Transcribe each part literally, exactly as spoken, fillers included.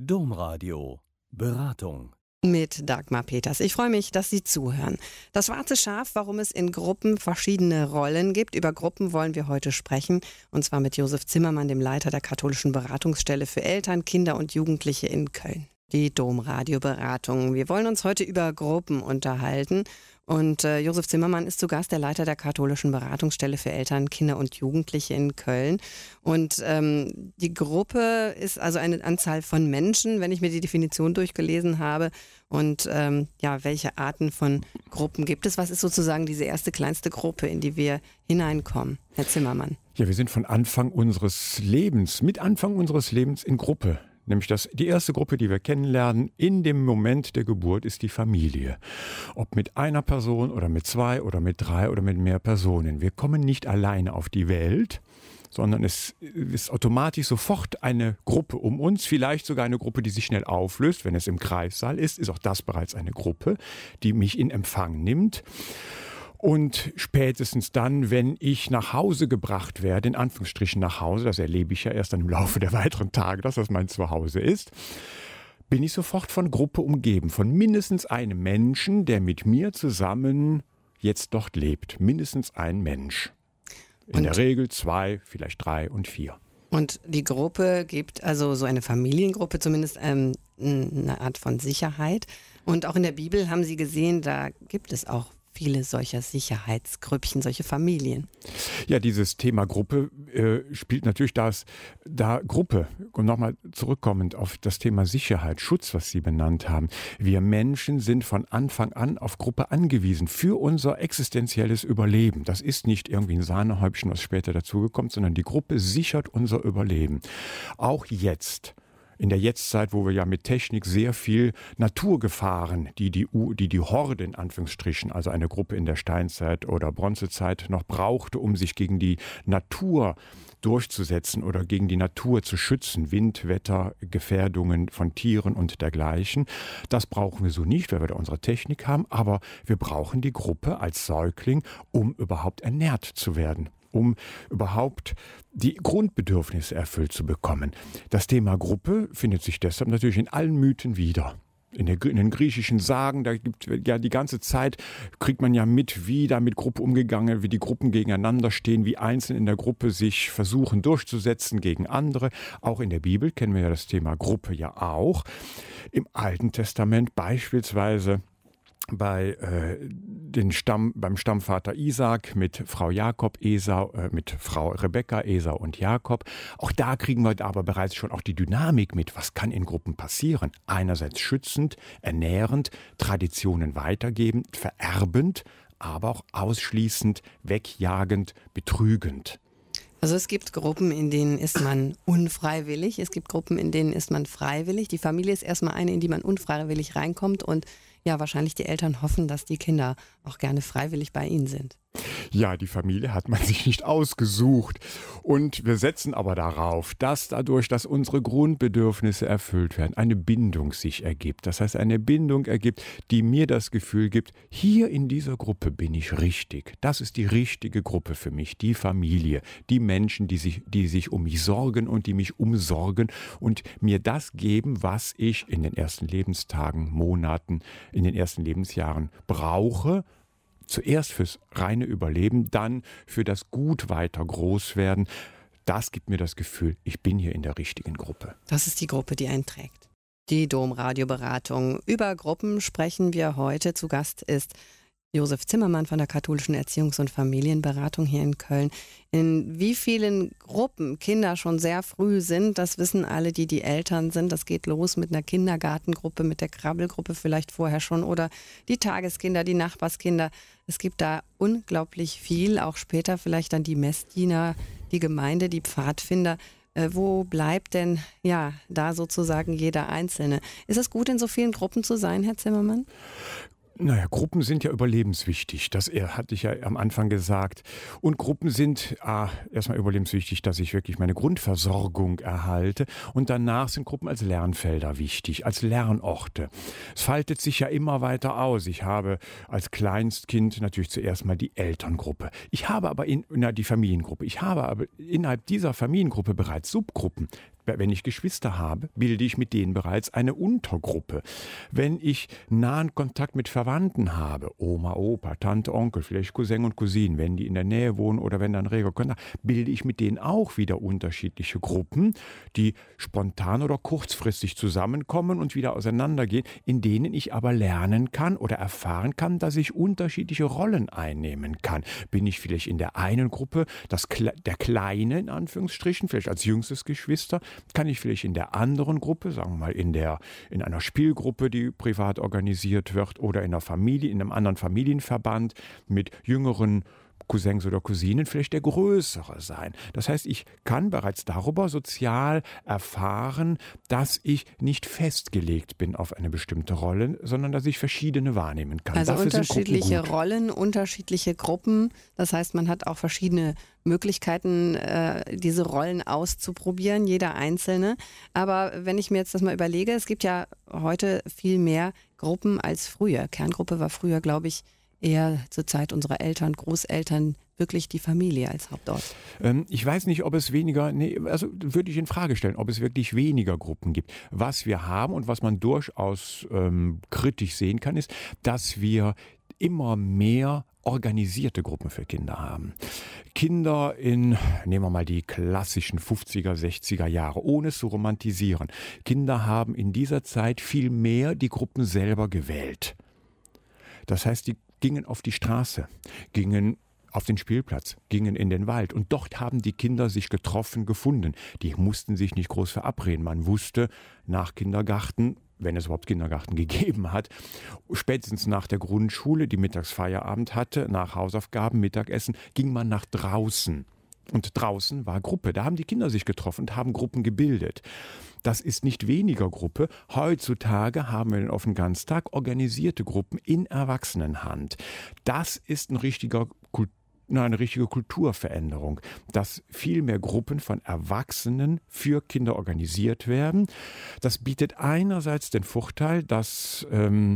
Domradio Beratung Mit Dagmar Peters. Ich freue mich, dass Sie zuhören. Das schwarze Schaf, warum es in Gruppen verschiedene Rollen gibt. Über Gruppen wollen wir heute sprechen. Und zwar mit Josef Zimmermann, dem Leiter der katholischen Beratungsstelle für Eltern, Kinder und Jugendliche in Köln. Die Domradio-Beratung. Wir wollen uns heute über Gruppen unterhalten. Und äh, Josef Zimmermann ist zu Gast, der Leiter der katholischen Beratungsstelle für Eltern, Kinder und Jugendliche in Köln. Und ähm, die Gruppe ist also eine Anzahl von Menschen, wenn ich mir die Definition durchgelesen habe. Und ähm, ja, welche Arten von Gruppen gibt es? Was ist sozusagen diese erste kleinste Gruppe, in die wir hineinkommen? Herr Zimmermann. Ja, wir sind von Anfang unseres Lebens, mit Anfang unseres Lebens in Gruppe. Nämlich das, die erste Gruppe, die wir kennenlernen in dem Moment der Geburt, ist die Familie. Ob mit einer Person oder mit zwei oder mit drei oder mit mehr Personen. Wir kommen nicht alleine auf die Welt, sondern es ist automatisch sofort eine Gruppe um uns, vielleicht sogar eine Gruppe, die sich schnell auflöst. Wenn es im Kreissaal ist, ist auch das bereits eine Gruppe, die mich in Empfang nimmt. Und spätestens dann, wenn ich nach Hause gebracht werde, in Anführungsstrichen nach Hause, das erlebe ich ja erst dann im Laufe der weiteren Tage, dass das mein Zuhause ist, bin ich sofort von Gruppe umgeben, von mindestens einem Menschen, der mit mir zusammen jetzt dort lebt. Mindestens ein Mensch. In und der Regel zwei, vielleicht drei und vier. Und die Gruppe gibt, also so eine Familiengruppe zumindest, ähm, eine Art von Sicherheit. Und auch in der Bibel haben Sie gesehen, da gibt es auch viele solcher Sicherheitsgrüppchen, solche Familien. Ja, dieses Thema Gruppe äh, spielt natürlich das, da Gruppe, und nochmal zurückkommend auf das Thema Sicherheit, Schutz, was Sie benannt haben. Wir Menschen sind von Anfang an auf Gruppe angewiesen für unser existenzielles Überleben. Das ist nicht irgendwie ein Sahnehäubchen, was später dazugekommt, sondern die Gruppe sichert unser Überleben. Auch jetzt. In der Jetztzeit, wo wir ja mit Technik sehr viel Naturgefahren, die die, die die Horde in Anführungsstrichen, also eine Gruppe in der Steinzeit oder Bronzezeit noch brauchte, um sich gegen die Natur durchzusetzen oder gegen die Natur zu schützen, Wind, Wetter, Gefährdungen von Tieren und dergleichen. Das brauchen wir so nicht, weil wir da unsere Technik haben, aber wir brauchen die Gruppe als Säugling, um überhaupt ernährt zu werden, um überhaupt die Grundbedürfnisse erfüllt zu bekommen. Das Thema Gruppe findet sich deshalb natürlich in allen Mythen wieder. In, der, in den griechischen Sagen, da gibt ja die ganze Zeit, kriegt man ja mit, wie da mit Gruppe umgegangen, wie die Gruppen gegeneinander stehen, wie Einzelne in der Gruppe sich versuchen durchzusetzen gegen andere. Auch in der Bibel kennen wir ja das Thema Gruppe ja auch. Im Alten Testament beispielsweise bei äh, den Stamm, beim Stammvater Isaak mit Frau Jakob, Esau, äh, mit Frau Rebekka, Esau und Jakob. Auch da kriegen wir aber bereits schon auch die Dynamik mit. Was kann in Gruppen passieren? Einerseits schützend, ernährend, Traditionen weitergebend, vererbend, aber auch ausschließend, wegjagend, betrügend. Also es gibt Gruppen, in denen ist man unfreiwillig. Es gibt Gruppen, in denen ist man freiwillig. Die Familie ist erstmal eine, in die man unfreiwillig reinkommt und ja, wahrscheinlich die Eltern hoffen, dass die Kinder auch gerne freiwillig bei ihnen sind. Ja, die Familie hat man sich nicht ausgesucht. Und wir setzen aber darauf, dass dadurch, dass unsere Grundbedürfnisse erfüllt werden, eine Bindung sich ergibt. Das heißt, eine Bindung ergibt, die mir das Gefühl gibt, hier in dieser Gruppe bin ich richtig. Das ist die richtige Gruppe für mich, die Familie, die Menschen, die sich, die sich um mich sorgen und die mich umsorgen und mir das geben, was ich in den ersten Lebenstagen, Monaten, in den ersten Lebensjahren brauche. Zuerst fürs reine Überleben, dann für das gut weiter groß werden. Das gibt mir das Gefühl, ich bin hier in der richtigen Gruppe. Das ist die Gruppe, die einen trägt. Die Domradio-Beratung. Über Gruppen sprechen wir heute. Zu Gast ist Josef Zimmermann von der katholischen Erziehungs- und Familienberatung hier in Köln. In wie vielen Gruppen Kinder schon sehr früh sind, das wissen alle, die die Eltern sind. Das geht los mit einer Kindergartengruppe, mit der Krabbelgruppe vielleicht vorher schon oder die Tageskinder, die Nachbarskinder. Es gibt da unglaublich viel, auch später vielleicht dann die Messdiener, die Gemeinde, die Pfadfinder. Äh, wo bleibt denn ja da sozusagen jeder Einzelne? Ist es gut, in so vielen Gruppen zu sein, Herr Zimmermann? Naja, Gruppen sind ja überlebenswichtig, das hatte ich ja am Anfang gesagt. Und Gruppen sind ah, erstmal überlebenswichtig, dass ich wirklich meine Grundversorgung erhalte. Und danach sind Gruppen als Lernfelder wichtig, als Lernorte. Es faltet sich ja immer weiter aus. Ich habe als Kleinstkind natürlich zuerst mal die Elterngruppe. Ich habe aber in, na, die Familiengruppe. Ich habe aber innerhalb dieser Familiengruppe bereits Subgruppen. wenn ich Geschwister habe, bilde ich mit denen bereits eine Untergruppe. Wenn ich nahen Kontakt mit Verwandten habe, Oma, Opa, Tante, Onkel, vielleicht Cousin und Cousine, wenn die in der Nähe wohnen oder wenn dann reger Kontakt, bilde ich mit denen auch wieder unterschiedliche Gruppen, die spontan oder kurzfristig zusammenkommen und wieder auseinandergehen, in denen ich aber lernen kann oder erfahren kann, dass ich unterschiedliche Rollen einnehmen kann. Bin ich vielleicht in der einen Gruppe, das, der Kleine in Anführungsstrichen, vielleicht als jüngstes Geschwister, kann ich vielleicht in der anderen Gruppe, sagen wir mal in, der, in einer Spielgruppe, die privat organisiert wird oder in einer Familie, in einem anderen Familienverband mit jüngeren Cousins oder Cousinen vielleicht der Größere sein. Das heißt, ich kann bereits darüber sozial erfahren, dass ich nicht festgelegt bin auf eine bestimmte Rolle, sondern dass ich verschiedene wahrnehmen kann. Also Dafür unterschiedliche Rollen, unterschiedliche Gruppen. Das heißt, man hat auch verschiedene Möglichkeiten, äh, diese Rollen auszuprobieren, jeder einzelne. Aber wenn ich mir jetzt das mal überlege, es gibt ja heute viel mehr Gruppen als früher. Kerngruppe war früher, glaube ich, eher zur Zeit unserer Eltern, Großeltern, wirklich die Familie als Hauptort. Ähm, ich weiß nicht, ob es weniger, nee, also würde ich in Frage stellen, ob es wirklich weniger Gruppen gibt. Was wir haben und was man durchaus ähm, kritisch sehen kann, ist, dass wir immer mehr organisierte Gruppen für Kinder haben. Kinder in, nehmen wir mal die klassischen fünfziger, sechziger Jahre, ohne es zu romantisieren. Kinder haben in dieser Zeit viel mehr die Gruppen selber gewählt. Das heißt, die gingen auf die Straße, gingen auf den Spielplatz, gingen in den Wald. Und dort haben die Kinder sich getroffen, gefunden. Die mussten sich nicht groß verabreden. Man wusste, nach Kindergarten, wenn es überhaupt Kindergarten gegeben hat, spätestens nach der Grundschule, die Mittagsfeierabend hatte, nach Hausaufgaben, Mittagessen, ging man nach draußen. Und draußen war Gruppe. Da haben die Kinder sich getroffen und haben Gruppen gebildet. Das ist nicht weniger Gruppe. Heutzutage haben wir auf den Ganztag organisierte Gruppen in Erwachsenenhand. Das ist ein richtiger Kult, eine richtige Kulturveränderung, dass viel mehr Gruppen von Erwachsenen für Kinder organisiert werden. Das bietet einerseits den Vorteil, dass ähm,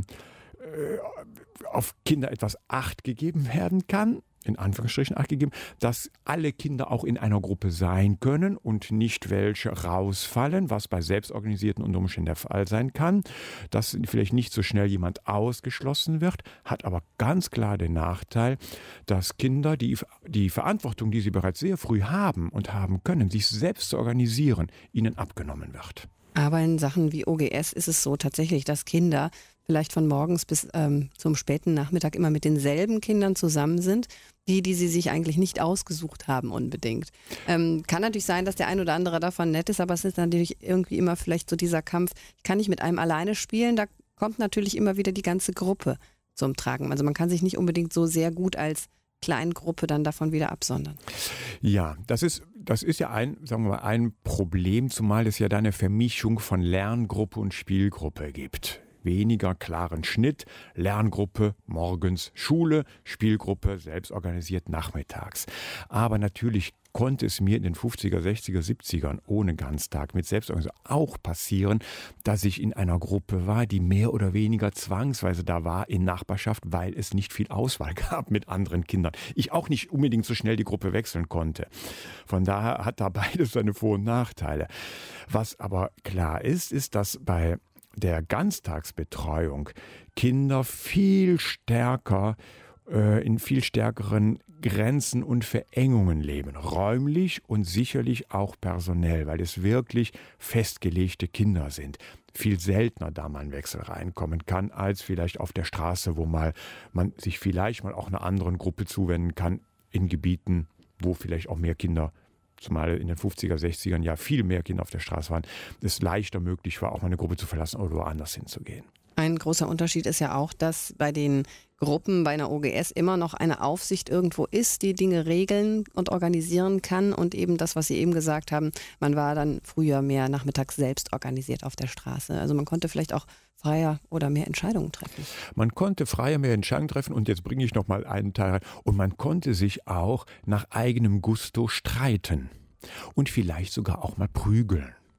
auf Kinder etwas Acht gegeben werden kann, in Anführungsstrichen Acht gegeben, dass alle Kinder auch in einer Gruppe sein können und nicht welche rausfallen, was bei selbstorganisierten unter Umständen der Fall sein kann, dass vielleicht nicht so schnell jemand ausgeschlossen wird, hat aber ganz klar den Nachteil, dass Kinder die, die Verantwortung, die sie bereits sehr früh haben und haben können, sich selbst zu organisieren, ihnen abgenommen wird. Aber in Sachen wie O G S ist es so tatsächlich, dass Kinder vielleicht von morgens bis ähm, zum späten Nachmittag immer mit denselben Kindern zusammen sind, die, die sie sich eigentlich nicht ausgesucht haben unbedingt. Ähm, kann natürlich sein, dass der ein oder andere davon nett ist, aber es ist natürlich irgendwie immer vielleicht so dieser Kampf, ich kann nicht mit einem alleine spielen, da kommt natürlich immer wieder die ganze Gruppe zum Tragen. Also man kann sich nicht unbedingt so sehr gut als Kleingruppe dann davon wieder absondern. Ja, das ist, das ist ja ein, sagen wir mal, ein Problem, zumal es ja da eine Vermischung von Lerngruppe und Spielgruppe gibt. Weniger klaren Schnitt, Lerngruppe morgens Schule, Spielgruppe selbst organisiert nachmittags. Aber natürlich konnte es mir in den fünfziger, sechziger, siebzigern ohne Ganztag mit Selbstorganisation auch passieren, dass ich in einer Gruppe war, die mehr oder weniger zwangsweise da war in Nachbarschaft, weil es nicht viel Auswahl gab mit anderen Kindern. Ich auch nicht unbedingt so schnell die Gruppe wechseln konnte. Von daher hat da beides seine Vor- und Nachteile. Was aber klar ist, ist, dass bei der Ganztagsbetreuung Kinder viel stärker äh, in viel stärkeren Grenzen und Verengungen leben, räumlich und sicherlich auch personell, weil es wirklich festgelegte Kinder sind. Viel seltener da mal ein Wechsel reinkommen kann, als vielleicht auf der Straße, wo mal man sich vielleicht mal auch einer anderen Gruppe zuwenden kann, in Gebieten, wo vielleicht auch mehr Kinder, zumal in den fünfziger, sechzigern ja viel mehr Kinder auf der Straße waren, es leichter möglich war, auch mal eine Gruppe zu verlassen oder woanders hinzugehen. Ein großer Unterschied ist ja auch, dass bei den Gruppen bei einer O G S immer noch eine Aufsicht irgendwo ist, die Dinge regeln und organisieren kann und eben das, was Sie eben gesagt haben, man war dann früher mehr nachmittags selbst organisiert auf der Straße. Also man konnte vielleicht auch freier oder mehr Entscheidungen treffen. Man konnte freier mehr Entscheidungen treffen und jetzt bringe ich noch mal einen Teil rein. Und man konnte sich auch nach eigenem Gusto streiten und vielleicht sogar auch mal prügeln.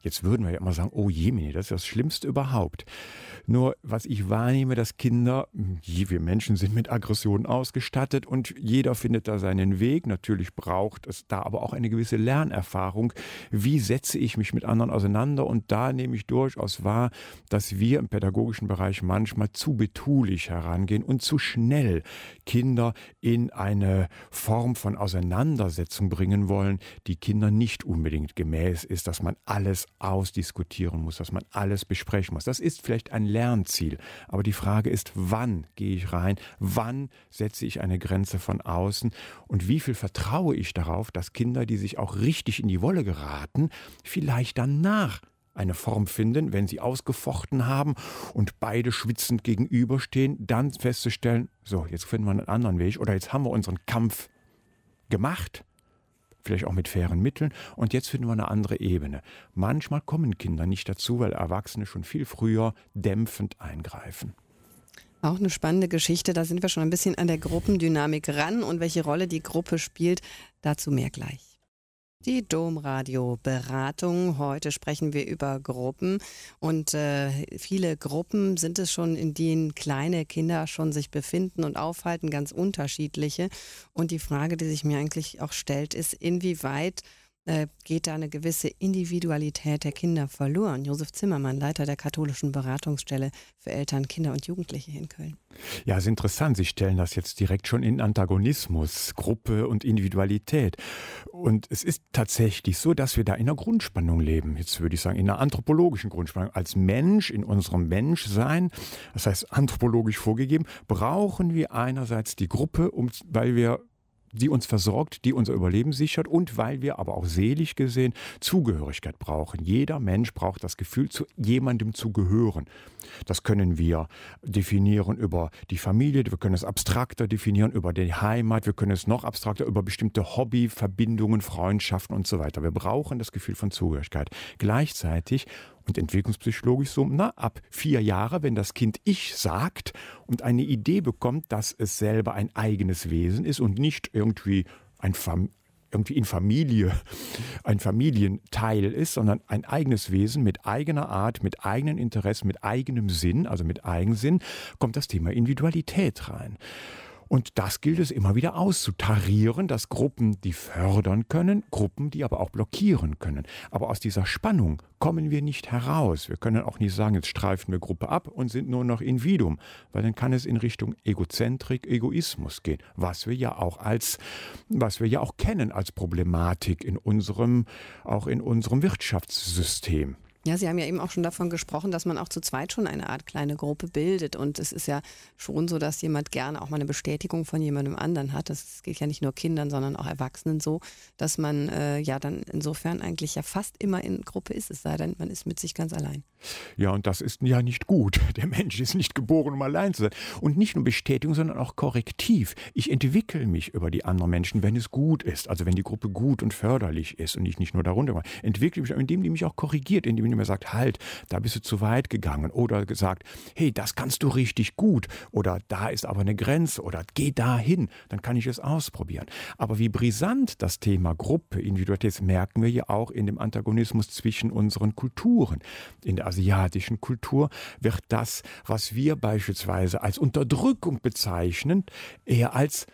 Jetzt würden wir ja immer sagen, oh Jemine, das ist das Schlimmste überhaupt. Nur was ich wahrnehme, dass Kinder, wir Menschen sind mit Aggressionen ausgestattet und jeder findet da seinen Weg. Natürlich braucht es da aber auch eine gewisse Lernerfahrung. Wie setze ich mich mit anderen auseinander? Und da nehme ich durchaus wahr, dass wir im pädagogischen Bereich manchmal zu betulich herangehen und zu schnell Kinder in eine Form von Auseinandersetzung bringen wollen, die Kindern nicht unbedingt gemäß ist, dass man alles ausdiskutieren muss, dass man alles besprechen muss. Das ist vielleicht ein Lernziel. Aber die Frage ist, wann gehe ich rein? Wann setze ich eine Grenze von außen? Und wie viel vertraue ich darauf, dass Kinder, die sich auch richtig in die Wolle geraten, vielleicht danach eine Form finden, wenn sie ausgefochten haben und beide schwitzend gegenüberstehen, dann festzustellen, so, jetzt finden wir einen anderen Weg oder jetzt haben wir unseren Kampf gemacht, vielleicht auch mit fairen Mitteln, und jetzt finden wir eine andere Ebene. Manchmal kommen Kinder nicht dazu, weil Erwachsene schon viel früher dämpfend eingreifen. Auch eine spannende Geschichte, da sind wir schon ein bisschen an der Gruppendynamik ran und welche Rolle die Gruppe spielt, dazu mehr gleich. Die Domradio-Beratung. Heute sprechen wir über Gruppen und äh, viele Gruppen sind es schon, in denen kleine Kinder schon sich befinden und aufhalten, ganz unterschiedliche. Und die Frage, die sich mir eigentlich auch stellt, ist, inwieweit äh, geht da eine gewisse Individualität der Kinder verloren? Josef Zimmermann, Leiter der katholischen Beratungsstelle für Eltern, Kinder und Jugendliche in Köln. Ja, ist interessant. Sie stellen das jetzt direkt schon in Antagonismus, Gruppe und Individualität. Und es ist tatsächlich so, dass wir da in einer Grundspannung leben. Jetzt würde ich sagen, in einer anthropologischen Grundspannung. Als Mensch, in unserem Menschsein, das heißt anthropologisch vorgegeben, brauchen wir einerseits die Gruppe, um, weil wir die uns versorgt, die unser Überleben sichert und weil wir aber auch seelisch gesehen Zugehörigkeit brauchen. Jeder Mensch braucht das Gefühl, zu jemandem zu gehören. Das können wir definieren über die Familie, wir können es abstrakter definieren über die Heimat, wir können es noch abstrakter über bestimmte Hobby, Verbindungen, Freundschaften und so weiter. Wir brauchen das Gefühl von Zugehörigkeit. Gleichzeitig und entwicklungspsychologisch so, na, ab vier Jahre, wenn das Kind Ich sagt und eine Idee bekommt, dass es selber ein eigenes Wesen ist und nicht irgendwie ein Fam- irgendwie in Familie, ein Familienteil ist, sondern ein eigenes Wesen mit eigener Art, mit eigenen Interessen, mit eigenem Sinn, also mit Eigensinn, kommt das Thema Individualität rein. Und das gilt es immer wieder auszutarieren, dass Gruppen, die fördern können, Gruppen, die aber auch blockieren können. Aber aus dieser Spannung kommen wir nicht heraus. Wir können auch nicht sagen, jetzt streifen wir Gruppe ab und sind nur noch Individuum, weil dann kann es in Richtung Egozentrik, Egoismus gehen, was wir ja auch als, was wir ja auch kennen als Problematik in unserem, auch in unserem Wirtschaftssystem. Ja, Sie haben ja eben auch schon davon gesprochen, dass man auch zu zweit schon eine Art kleine Gruppe bildet. Und es ist ja schon so, dass jemand gerne auch mal eine Bestätigung von jemandem anderen hat. Das geht ja nicht nur Kindern, sondern auch Erwachsenen so, dass man äh, ja dann insofern eigentlich ja fast immer in Gruppe ist, es sei denn, man ist mit sich ganz allein. Ja, und das ist ja nicht gut. Der Mensch ist nicht geboren, um allein zu sein. Und nicht nur Bestätigung, sondern auch Korrektiv. Ich entwickle mich über die anderen Menschen, wenn es gut ist. Also wenn die Gruppe gut und förderlich ist und ich nicht nur darunter mache. Entwickle mich, indem die mich auch korrigiert, indem die mir sagt, halt, da bist du zu weit gegangen. Oder gesagt, hey, das kannst du richtig gut. Oder da ist aber eine Grenze. Oder geh da hin, dann kann ich es ausprobieren. Aber wie brisant das Thema Gruppe, Individualität, merken wir ja auch in dem Antagonismus zwischen unseren Kulturen. In der asiatischen Kultur wird das, was wir beispielsweise als Unterdrückung bezeichnen, eher als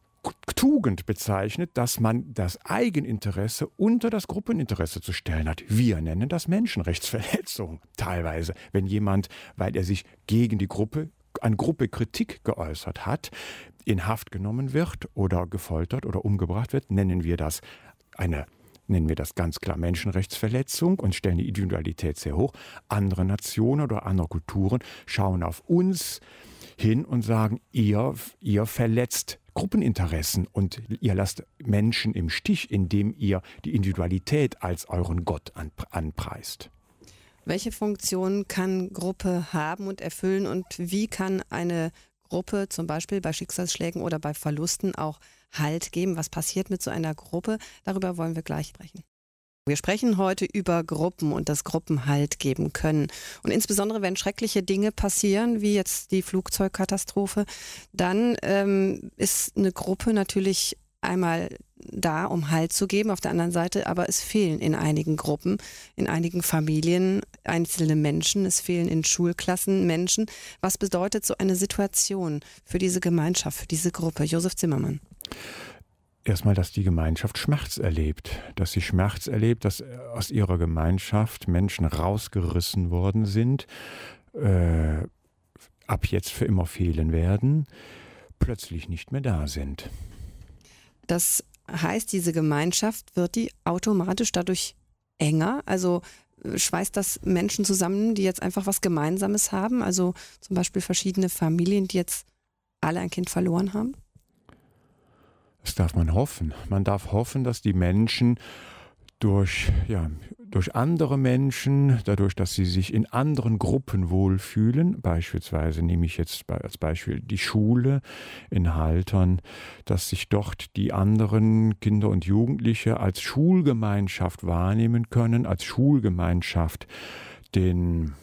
Tugend bezeichnet, dass man das Eigeninteresse unter das Gruppeninteresse zu stellen hat. Wir nennen das Menschenrechtsverletzung teilweise. Wenn jemand, weil er sich gegen die Gruppe, an Gruppe Kritik geäußert hat, in Haft genommen wird oder gefoltert oder umgebracht wird, nennen wir das eine nennen wir das ganz klar Menschenrechtsverletzung und stellen die Individualität sehr hoch. Andere Nationen oder andere Kulturen schauen auf uns hin und sagen, ihr, ihr verletzt Gruppeninteressen und ihr lasst Menschen im Stich, indem ihr die Individualität als euren Gott anpreist. Welche Funktion kann Gruppe haben und erfüllen und wie kann eine Gruppe zum Beispiel bei Schicksalsschlägen oder bei Verlusten auch Halt geben? Was passiert mit so einer Gruppe? Darüber wollen wir gleich sprechen. Wir sprechen heute über Gruppen und dass Gruppen Halt geben können. Und insbesondere, wenn schreckliche Dinge passieren, wie jetzt die Flugzeugkatastrophe, dann ähm, ist eine Gruppe natürlich einmal da, um Halt zu geben. Auf der anderen Seite aber es fehlen in einigen Gruppen, in einigen Familien einzelne Menschen, es fehlen in Schulklassen Menschen. Was bedeutet so eine Situation für diese Gemeinschaft, für diese Gruppe? Josef Zimmermann. Erstmal, dass die Gemeinschaft Schmerz erlebt, dass sie Schmerz erlebt, dass aus ihrer Gemeinschaft Menschen rausgerissen worden sind, äh, ab jetzt für immer fehlen werden, plötzlich nicht mehr da sind. Das heißt, diese Gemeinschaft, wird die automatisch dadurch enger? Also schweißt das Menschen zusammen, die jetzt einfach was Gemeinsames haben? Also zum Beispiel verschiedene Familien, die jetzt alle ein Kind verloren haben? Das darf man hoffen. Man darf hoffen, dass die Menschen durch, ja, durch andere Menschen, dadurch, dass sie sich in anderen Gruppen wohlfühlen, beispielsweise nehme ich jetzt als Beispiel die Schule in Haltern, dass sich dort die anderen Kinder und Jugendliche als Schulgemeinschaft wahrnehmen können, als Schulgemeinschaft den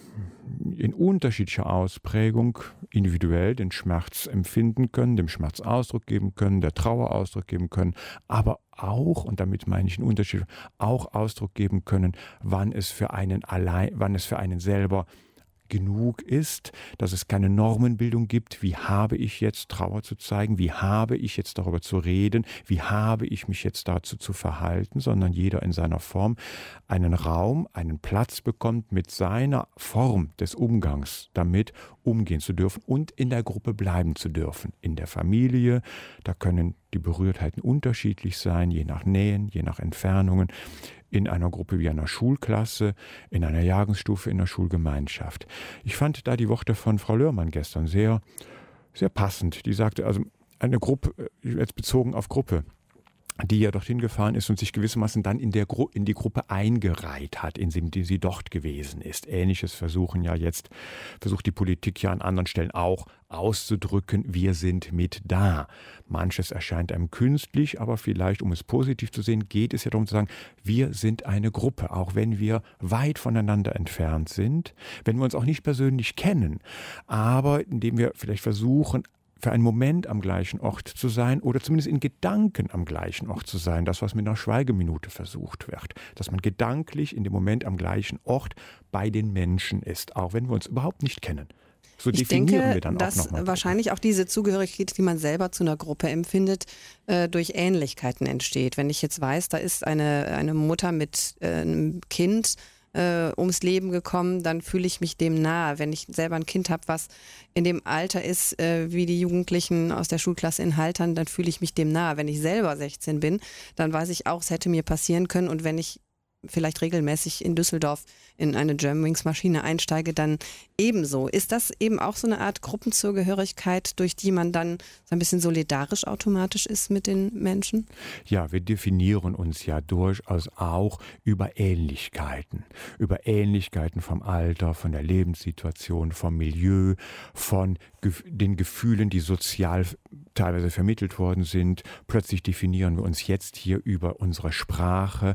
in unterschiedlicher Ausprägung individuell den Schmerz empfinden können, dem Schmerz Ausdruck geben können, der Trauer Ausdruck geben können, aber auch, und damit meine ich einen Unterschied, auch Ausdruck geben können, wann es für einen allein, wann es für einen selber genug ist, dass es keine Normenbildung gibt, wie habe ich jetzt Trauer zu zeigen, wie habe ich jetzt darüber zu reden, wie habe ich mich jetzt dazu zu verhalten, sondern jeder in seiner Form einen Raum, einen Platz bekommt, mit seiner Form des Umgangs damit umgehen zu dürfen und in der Gruppe bleiben zu dürfen. In der Familie, da können die Berührtheiten unterschiedlich sein, je nach Nähen, je nach Entfernungen. In einer Gruppe wie einer Schulklasse, in einer Jahrgangsstufe, in einer Schulgemeinschaft. Ich fand da die Worte von Frau Lörmann gestern sehr, sehr passend. Die sagte, also eine Gruppe, jetzt bezogen auf Gruppe, die ja dorthin gefahren ist und sich gewissermaßen dann in, der Gru- in die Gruppe eingereiht hat, in die sie dort gewesen ist. Ähnliches versuchen ja jetzt, versucht die Politik ja an anderen Stellen auch auszudrücken, wir sind mit da. Manches erscheint einem künstlich, aber vielleicht, um es positiv zu sehen, geht es ja darum zu sagen, wir sind eine Gruppe, auch wenn wir weit voneinander entfernt sind, wenn wir uns auch nicht persönlich kennen, aber indem wir vielleicht versuchen, für einen Moment am gleichen Ort zu sein oder zumindest in Gedanken am gleichen Ort zu sein. Das, was mit einer Schweigeminute versucht wird. Dass man gedanklich in dem Moment am gleichen Ort bei den Menschen ist, auch wenn wir uns überhaupt nicht kennen. So ich definieren denke, wir dann dass auch noch mal wahrscheinlich auch diese Zugehörigkeit, die man selber zu einer Gruppe empfindet, äh, durch Ähnlichkeiten entsteht. Wenn ich jetzt weiß, da ist eine, eine Mutter mit äh, einem Kind, Äh, ums Leben gekommen, dann fühle ich mich dem nahe. Wenn ich selber ein Kind habe, was in dem Alter ist, äh, wie die Jugendlichen aus der Schulklasse in Haltern, dann fühle ich mich dem nahe. Wenn ich selber sechzehn bin, dann weiß ich auch, es hätte mir passieren können. Und wenn ich vielleicht regelmäßig in Düsseldorf in eine Germanwings-Maschine einsteige, dann ebenso. Ist das eben auch so eine Art Gruppenzugehörigkeit, durch die man dann so ein bisschen solidarisch automatisch ist mit den Menschen? Ja, wir definieren uns ja durchaus auch über Ähnlichkeiten. Über Ähnlichkeiten vom Alter, von der Lebenssituation, vom Milieu, von gef- den Gefühlen, die sozial teilweise vermittelt worden sind. Plötzlich definieren wir uns jetzt hier über unsere Sprache,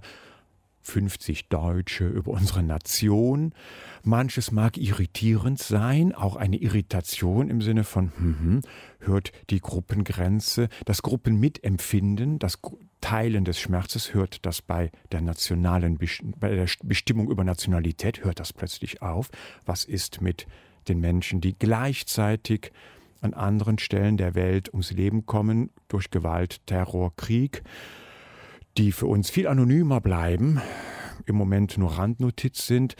fünfzig Deutsche, über unsere Nation. Manches mag irritierend sein, auch eine Irritation im Sinne von, hm, hört die Gruppengrenze, das Gruppenmitempfinden, das Teilen des Schmerzes, hört das bei der nationalen, bei der Bestimmung über Nationalität, hört das plötzlich auf. Was ist mit den Menschen, die gleichzeitig an anderen Stellen der Welt ums Leben kommen, durch Gewalt, Terror, Krieg, die für uns viel anonymer bleiben, im Moment nur Randnotiz sind.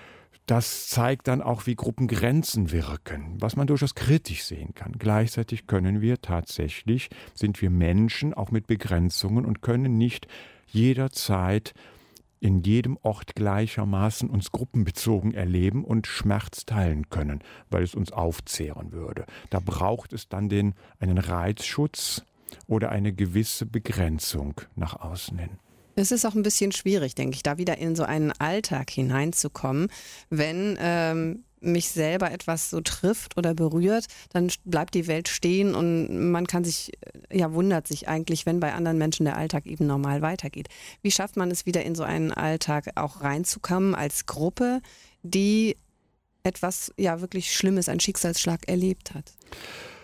Das zeigt dann auch, wie Gruppengrenzen wirken, was man durchaus kritisch sehen kann. Gleichzeitig können wir tatsächlich, sind wir Menschen auch mit Begrenzungen und können nicht jederzeit in jedem Ort gleichermaßen uns gruppenbezogen erleben und Schmerz teilen können, weil es uns aufzehren würde. Da braucht es dann den, einen Reizschutz oder eine gewisse Begrenzung nach außen hin. Es ist auch ein bisschen schwierig, denke ich, da wieder in so einen Alltag hineinzukommen. Wenn ähm, mich selber etwas so trifft oder berührt, dann bleibt die Welt stehen und man kann sich, ja, wundert sich eigentlich, wenn bei anderen Menschen der Alltag eben normal weitergeht. Wie schafft man es wieder in so einen Alltag auch reinzukommen als Gruppe, die etwas, ja, wirklich Schlimmes, einen Schicksalsschlag erlebt hat?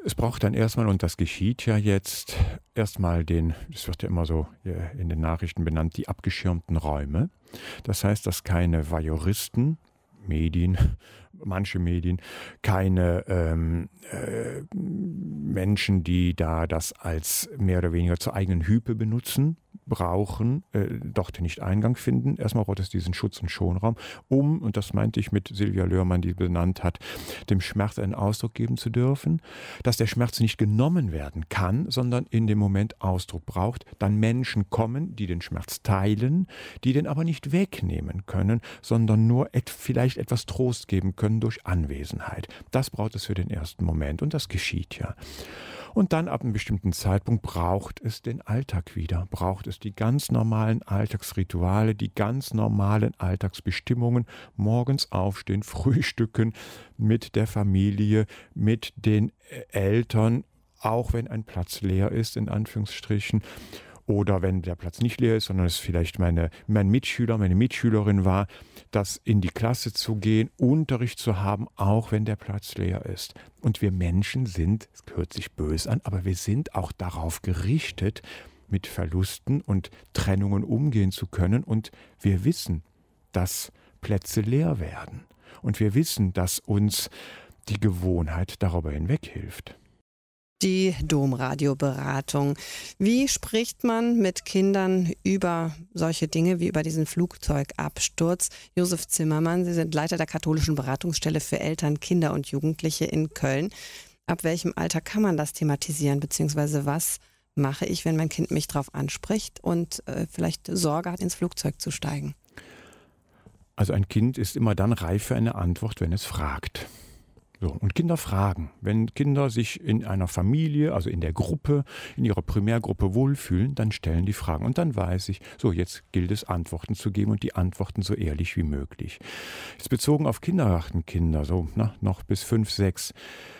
Es braucht dann erstmal, und das geschieht ja jetzt, erstmal den, das wird ja immer so in den Nachrichten benannt, die abgeschirmten Räume. Das heißt, dass keine Voyeuristen, Medien, manche Medien, keine ähm, äh, Menschen, die da das als mehr oder weniger zur eigenen Hype benutzen, brauchen, äh, dort nicht Eingang finden. Erstmal braucht es diesen Schutz- und Schonraum, um, und das meinte ich mit Silvia Löhrmann, die benannt hat, dem Schmerz einen Ausdruck geben zu dürfen, dass der Schmerz nicht genommen werden kann, sondern in dem Moment Ausdruck braucht, dann Menschen kommen, die den Schmerz teilen, die den aber nicht wegnehmen können, sondern nur et- vielleicht etwas Trost geben können durch Anwesenheit. Das braucht es für den ersten Moment und das geschieht ja. Und dann ab einem bestimmten Zeitpunkt braucht es den Alltag wieder, braucht es die ganz normalen Alltagsrituale, die ganz normalen Alltagsbestimmungen, morgens aufstehen, frühstücken mit der Familie, mit den Eltern, auch wenn ein Platz leer ist, in Anführungsstrichen. Oder wenn der Platz nicht leer ist, sondern es vielleicht meine, mein Mitschüler, meine Mitschülerin war, das in die Klasse zu gehen, Unterricht zu haben, auch wenn der Platz leer ist. Und wir Menschen sind, es hört sich böse an, aber wir sind auch darauf gerichtet, mit Verlusten und Trennungen umgehen zu können. Und wir wissen, dass Plätze leer werden. Und wir wissen, dass uns die Gewohnheit darüber hinweg hilft. Die Domradioberatung. Wie spricht man mit Kindern über solche Dinge wie über diesen Flugzeugabsturz? Josef Zimmermann, Sie sind Leiter der katholischen Beratungsstelle für Eltern, Kinder und Jugendliche in Köln. Ab welchem Alter kann man das thematisieren, beziehungsweise was mache ich, wenn mein Kind mich darauf anspricht und äh, vielleicht Sorge hat, ins Flugzeug zu steigen? Also ein Kind ist immer dann reif für eine Antwort, wenn es fragt. So, und Kinder fragen. Wenn Kinder sich in einer Familie, also in der Gruppe, in ihrer Primärgruppe wohlfühlen, dann stellen die Fragen. Und dann weiß ich, so jetzt gilt es, Antworten zu geben und die Antworten so ehrlich wie möglich. Jetzt bezogen auf Kindergartenkinder, so na, noch bis fünf, sechs,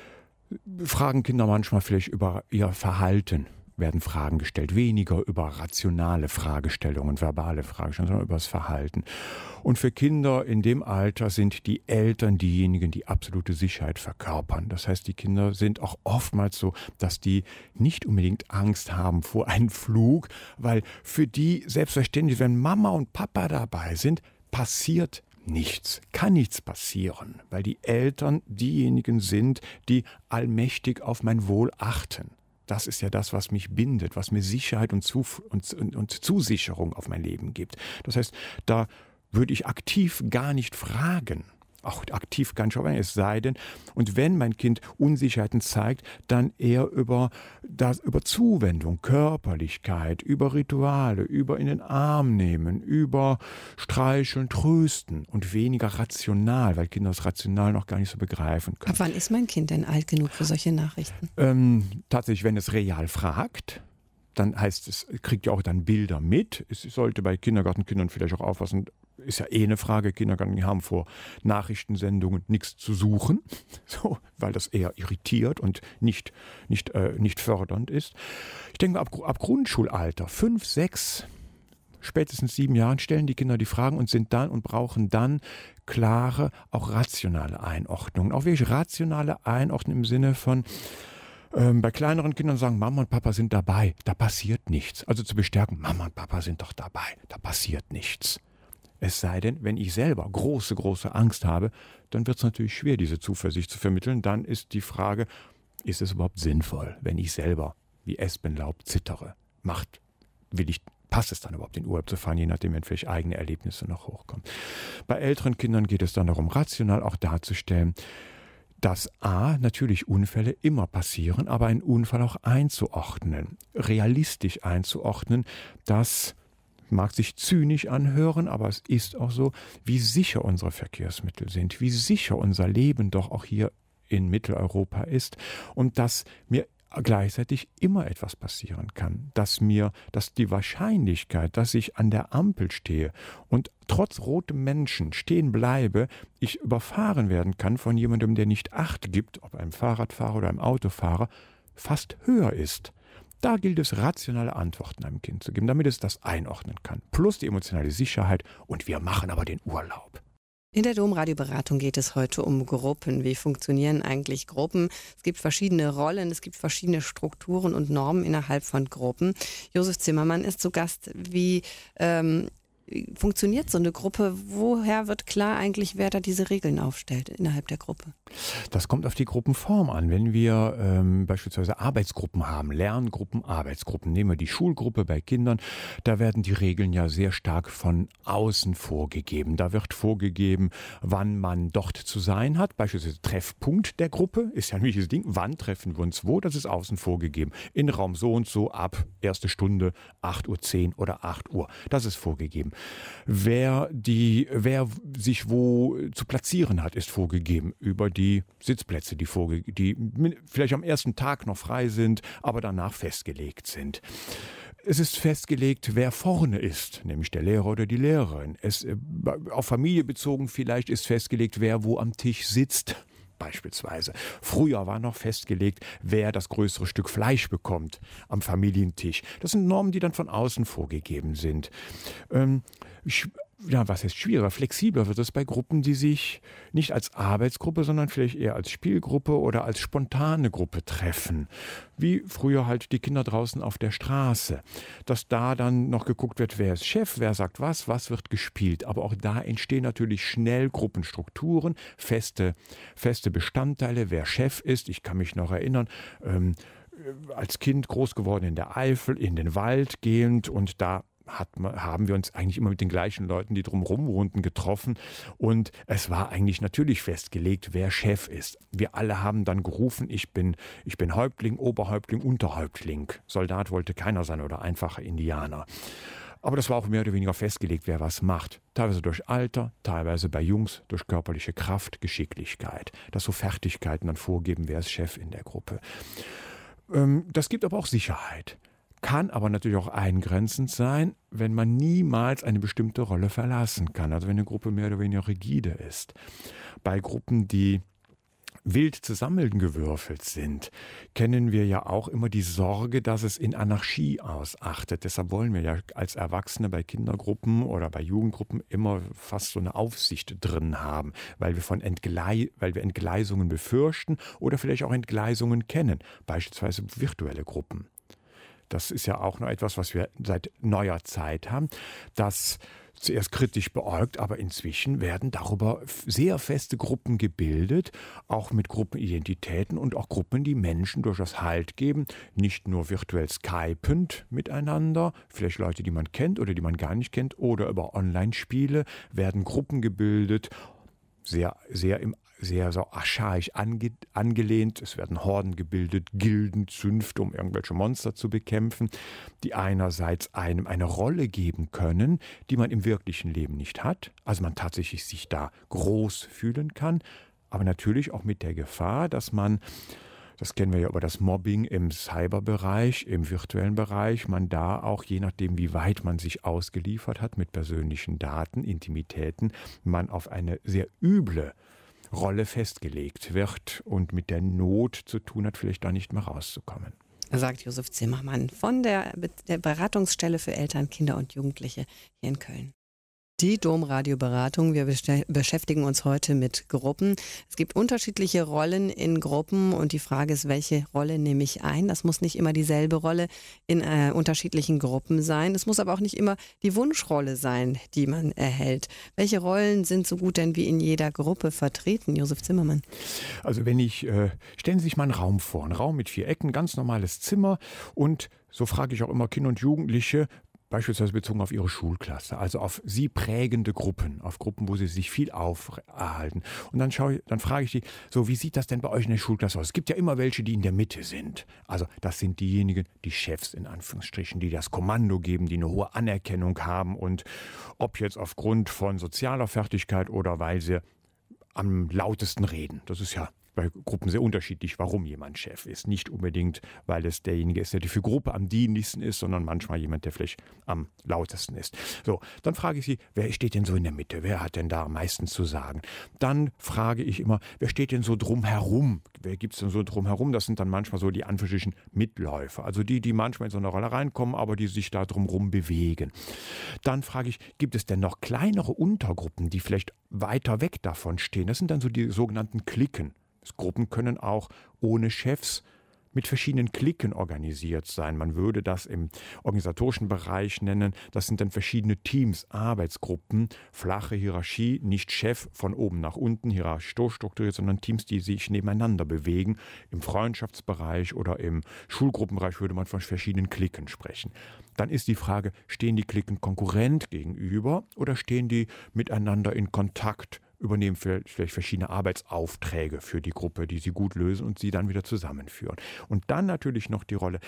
fragen Kinder manchmal vielleicht über ihr Verhalten. Werden Fragen gestellt, weniger über rationale Fragestellungen, verbale Fragestellungen, sondern über das Verhalten. Und für Kinder in dem Alter sind die Eltern diejenigen, die absolute Sicherheit verkörpern. Das heißt, die Kinder sind auch oftmals so, dass die nicht unbedingt Angst haben vor einem Flug, weil für die selbstverständlich, wenn Mama und Papa dabei sind, passiert nichts, kann nichts passieren, weil die Eltern diejenigen sind, die allmächtig auf mein Wohl achten. Das ist ja das, was mich bindet, was mir Sicherheit und, Zuf- und, und, und Zusicherung auf mein Leben gibt. Das heißt, da würde ich aktiv gar nicht fragen. Auch aktiv gar nicht fragen, es sei denn, und wenn mein Kind Unsicherheiten zeigt, dann eher über, das, über Zuwendung, Körperlichkeit, über Rituale, über in den Arm nehmen, über Streicheln, Trösten und weniger rational, weil Kinder das rational noch gar nicht so begreifen können. Ab wann ist mein Kind denn alt genug für solche Nachrichten? Ähm, tatsächlich, wenn es real fragt, dann heißt es, kriegt ja auch dann Bilder mit. Es sollte bei Kindergartenkindern vielleicht auch aufpassen, ist ja eh eine Frage, Kindergarten haben vor Nachrichtensendungen nichts zu suchen, so, weil das eher irritiert und nicht, nicht, äh, nicht fördernd ist. Ich denke mal, ab, ab Grundschulalter, fünf, sechs, spätestens sieben Jahren stellen die Kinder die Fragen und sind dann und brauchen dann klare, auch rationale Einordnungen. Auch wirklich rationale Einordnungen im Sinne von, ähm, bei kleineren Kindern sagen, Mama und Papa sind dabei, da passiert nichts. Also zu bestärken, Mama und Papa sind doch dabei, da passiert nichts. Es sei denn, wenn ich selber große, große Angst habe, dann wird es natürlich schwer, diese Zuversicht zu vermitteln. Dann ist die Frage, ist es überhaupt sinnvoll, wenn ich selber wie Espenlaub zittere? Macht, will ich, passt es dann überhaupt in Urlaub zu fahren, je nachdem, wenn vielleicht eigene Erlebnisse noch hochkommen. Bei älteren Kindern geht es dann darum, rational auch darzustellen, dass A, natürlich Unfälle immer passieren, aber einen Unfall auch einzuordnen, realistisch einzuordnen, dass mag sich zynisch anhören, aber es ist auch so, wie sicher unsere Verkehrsmittel sind, wie sicher unser Leben doch auch hier in Mitteleuropa ist und dass mir gleichzeitig immer etwas passieren kann, dass mir, dass die Wahrscheinlichkeit, dass ich an der Ampel stehe und trotz rotem Menschen stehen bleibe, ich überfahren werden kann von jemandem, der nicht Acht gibt, ob einem Fahrradfahrer oder einem Autofahrer, fast höher ist. Da gilt es, rationale Antworten einem Kind zu geben, damit es das einordnen kann. Plus die emotionale Sicherheit und wir machen aber den Urlaub. In der Domradioberatung geht es heute um Gruppen. Wie funktionieren eigentlich Gruppen? Es gibt verschiedene Rollen, es gibt verschiedene Strukturen und Normen innerhalb von Gruppen. Josef Zimmermann ist zu Gast. Wie ähm, funktioniert so eine Gruppe? Woher wird klar eigentlich, wer da diese Regeln aufstellt innerhalb der Gruppe? Das kommt auf die Gruppenform an. Wenn wir ähm, beispielsweise Arbeitsgruppen haben, Lerngruppen, Arbeitsgruppen, nehmen wir die Schulgruppe bei Kindern, da werden die Regeln ja sehr stark von außen vorgegeben. Da wird vorgegeben, wann man dort zu sein hat. Beispielsweise Treffpunkt der Gruppe ist ja ein wichtiges Ding. Wann treffen wir uns wo? Das ist außen vorgegeben. In Raum so und so ab erste Stunde acht Uhr zehn oder acht Uhr. Das ist vorgegeben. Wer, die, wer sich wo zu platzieren hat, ist vorgegeben über die die Sitzplätze, die, vorge- die vielleicht am ersten Tag noch frei sind, aber danach festgelegt sind. Es ist festgelegt, wer vorne ist, nämlich der Lehrer oder die Lehrerin. Es, auf Familie bezogen vielleicht ist festgelegt, wer wo am Tisch sitzt. Beispielsweise. Früher war noch festgelegt, wer das größere Stück Fleisch bekommt am Familientisch. Das sind Normen, die dann von außen vorgegeben sind. Ähm, ja, was heißt schwieriger? Flexibler wird es bei Gruppen, die sich nicht als Arbeitsgruppe, sondern vielleicht eher als Spielgruppe oder als spontane Gruppe treffen. Wie früher halt die Kinder draußen auf der Straße. Dass da dann noch geguckt wird, wer ist Chef, wer sagt was, was wird gespielt. Aber auch da entstehen natürlich schnell Gruppenstrukturen, feste, feste Bestandteile, wer Chef ist. Ich kann mich noch erinnern, ähm, als Kind groß geworden in der Eifel, in den Wald gehend, und da Hat, haben wir uns eigentlich immer mit den gleichen Leuten, die drumherum wohnten, getroffen. Und es war eigentlich natürlich festgelegt, wer Chef ist. Wir alle haben dann gerufen, ich bin, ich bin Häuptling, Oberhäuptling, Unterhäuptling. Soldat wollte keiner sein oder einfacher Indianer. Aber das war auch mehr oder weniger festgelegt, wer was macht. Teilweise durch Alter, teilweise bei Jungs durch körperliche Kraft, Geschicklichkeit. Dass so Fertigkeiten dann vorgeben, wer ist Chef in der Gruppe. Ähm, das gibt aber auch Sicherheit. Kann aber natürlich auch eingrenzend sein, wenn man niemals eine bestimmte Rolle verlassen kann. Also wenn eine Gruppe mehr oder weniger rigide ist. Bei Gruppen, die wild zusammengewürfelt sind, kennen wir ja auch immer die Sorge, dass es in Anarchie ausartet. Deshalb wollen wir ja als Erwachsene bei Kindergruppen oder bei Jugendgruppen immer fast so eine Aufsicht drin haben, weil wir von Entglei- weil wir Entgleisungen befürchten oder vielleicht auch Entgleisungen kennen, beispielsweise virtuelle Gruppen. Das ist ja auch noch etwas, was wir seit neuer Zeit haben, das zuerst kritisch beäugt, aber inzwischen werden darüber sehr feste Gruppen gebildet, auch mit Gruppenidentitäten und auch Gruppen, die Menschen durchaus Halt geben, nicht nur virtuell skypend miteinander, vielleicht Leute, die man kennt oder die man gar nicht kennt, oder über Online-Spiele werden Gruppen gebildet, sehr, sehr im sehr so archaisch ange, angelehnt. Es werden Horden gebildet, Gilden, Zünfte, um irgendwelche Monster zu bekämpfen, die einerseits einem eine Rolle geben können, die man im wirklichen Leben nicht hat, also man tatsächlich sich da groß fühlen kann, aber natürlich auch mit der Gefahr, dass man, das kennen wir ja über das Mobbing im Cyberbereich, im virtuellen Bereich, man da auch, je nachdem wie weit man sich ausgeliefert hat mit persönlichen Daten, Intimitäten, man auf eine sehr üble Rolle festgelegt wird und mit der Not zu tun hat, vielleicht da nicht mehr rauszukommen. Sagt Josef Zimmermann von der, der Beratungsstelle für Eltern, Kinder und Jugendliche hier in Köln. Die Domradioberatung. Wir beschäftigen uns heute mit Gruppen. Es gibt unterschiedliche Rollen in Gruppen und die Frage ist, welche Rolle nehme ich ein? Das muss nicht immer dieselbe Rolle in äh, unterschiedlichen Gruppen sein. Es muss aber auch nicht immer die Wunschrolle sein, die man erhält. Welche Rollen sind so gut denn wie in jeder Gruppe vertreten, Josef Zimmermann? Also wenn ich, äh, stellen Sie sich mal einen Raum vor, einen Raum mit vier Ecken, ganz normales Zimmer, und so frage ich auch immer Kinder und Jugendliche, beispielsweise bezogen auf ihre Schulklasse, also auf sie prägende Gruppen, auf Gruppen, wo sie sich viel aufhalten. Und dann schaue ich, dann frage ich die, so, wie sieht das denn bei euch in der Schulklasse aus? Es gibt ja immer welche, die in der Mitte sind. Also das sind diejenigen, die Chefs in Anführungsstrichen, die das Kommando geben, die eine hohe Anerkennung haben, und ob jetzt aufgrund von sozialer Fertigkeit oder weil sie am lautesten reden. Das ist ja bei Gruppen sehr unterschiedlich, warum jemand Chef ist. Nicht unbedingt, weil es derjenige ist, der die für Gruppe am dienlichsten ist, sondern manchmal jemand, der vielleicht am lautesten ist. So, dann frage ich sie, wer steht denn so in der Mitte? Wer hat denn da am meisten zu sagen? Dann frage ich immer, wer steht denn so drumherum? Wer gibt es denn so drumherum? Das sind dann manchmal so die Anführungsstrichen Mitläufer. Also die, die manchmal in so eine Rolle reinkommen, aber die sich da drumherum bewegen. Dann frage ich, gibt es denn noch kleinere Untergruppen, die vielleicht weiter weg davon stehen? Das sind dann so die sogenannten Cliquen. Gruppen können auch ohne Chefs mit verschiedenen Cliquen organisiert sein. Man würde das im organisatorischen Bereich nennen. Das sind dann verschiedene Teams, Arbeitsgruppen, flache Hierarchie, nicht Chef von oben nach unten, hierarchisch strukturiert, sondern Teams, die sich nebeneinander bewegen. Im Freundschaftsbereich oder im Schulgruppenbereich würde man von verschiedenen Cliquen sprechen. Dann ist die Frage, stehen die Cliquen konkurrent gegenüber oder stehen die miteinander in Kontakt? Übernehmen vielleicht verschiedene Arbeitsaufträge für die Gruppe, die sie gut lösen und sie dann wieder zusammenführen. Und dann natürlich noch die Rolle,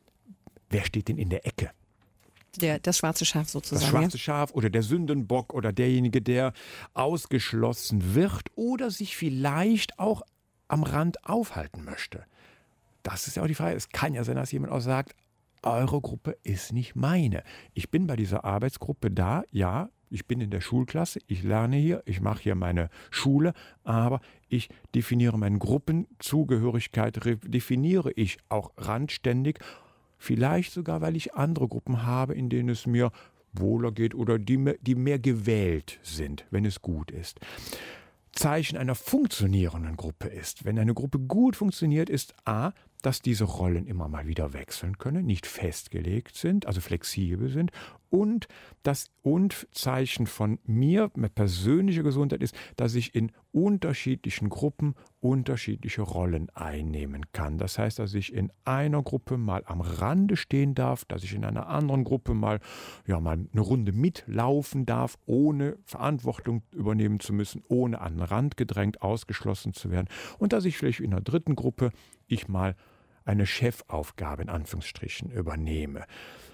wer steht denn in der Ecke? Der, das schwarze Schaf sozusagen. Das schwarze Schaf oder der Sündenbock oder derjenige, der ausgeschlossen wird oder sich vielleicht auch am Rand aufhalten möchte. Das ist ja auch die Frage. Es kann ja sein, dass jemand auch sagt, eure Gruppe ist nicht meine. Ich bin bei dieser Arbeitsgruppe da, ja, ich bin in der Schulklasse, ich lerne hier, ich mache hier meine Schule, aber ich definiere meine Gruppenzugehörigkeit, definiere ich auch randständig, vielleicht sogar, weil ich andere Gruppen habe, in denen es mir wohler geht oder die, die mehr gewählt sind, wenn es gut ist. Zeichen einer funktionierenden Gruppe ist, wenn eine Gruppe gut funktioniert, ist A, dass diese Rollen immer mal wieder wechseln können, nicht festgelegt sind, also flexibel sind und das und Zeichen von mir mit persönlicher Gesundheit ist, dass ich in unterschiedlichen Gruppen unterschiedliche Rollen einnehmen kann. Das heißt, dass ich in einer Gruppe mal am Rande stehen darf, dass ich in einer anderen Gruppe mal, ja, mal eine Runde mitlaufen darf, ohne Verantwortung übernehmen zu müssen, ohne an den Rand gedrängt, ausgeschlossen zu werden und dass ich vielleicht in einer dritten Gruppe ich mal eine Chefaufgabe in Anführungsstrichen übernehme.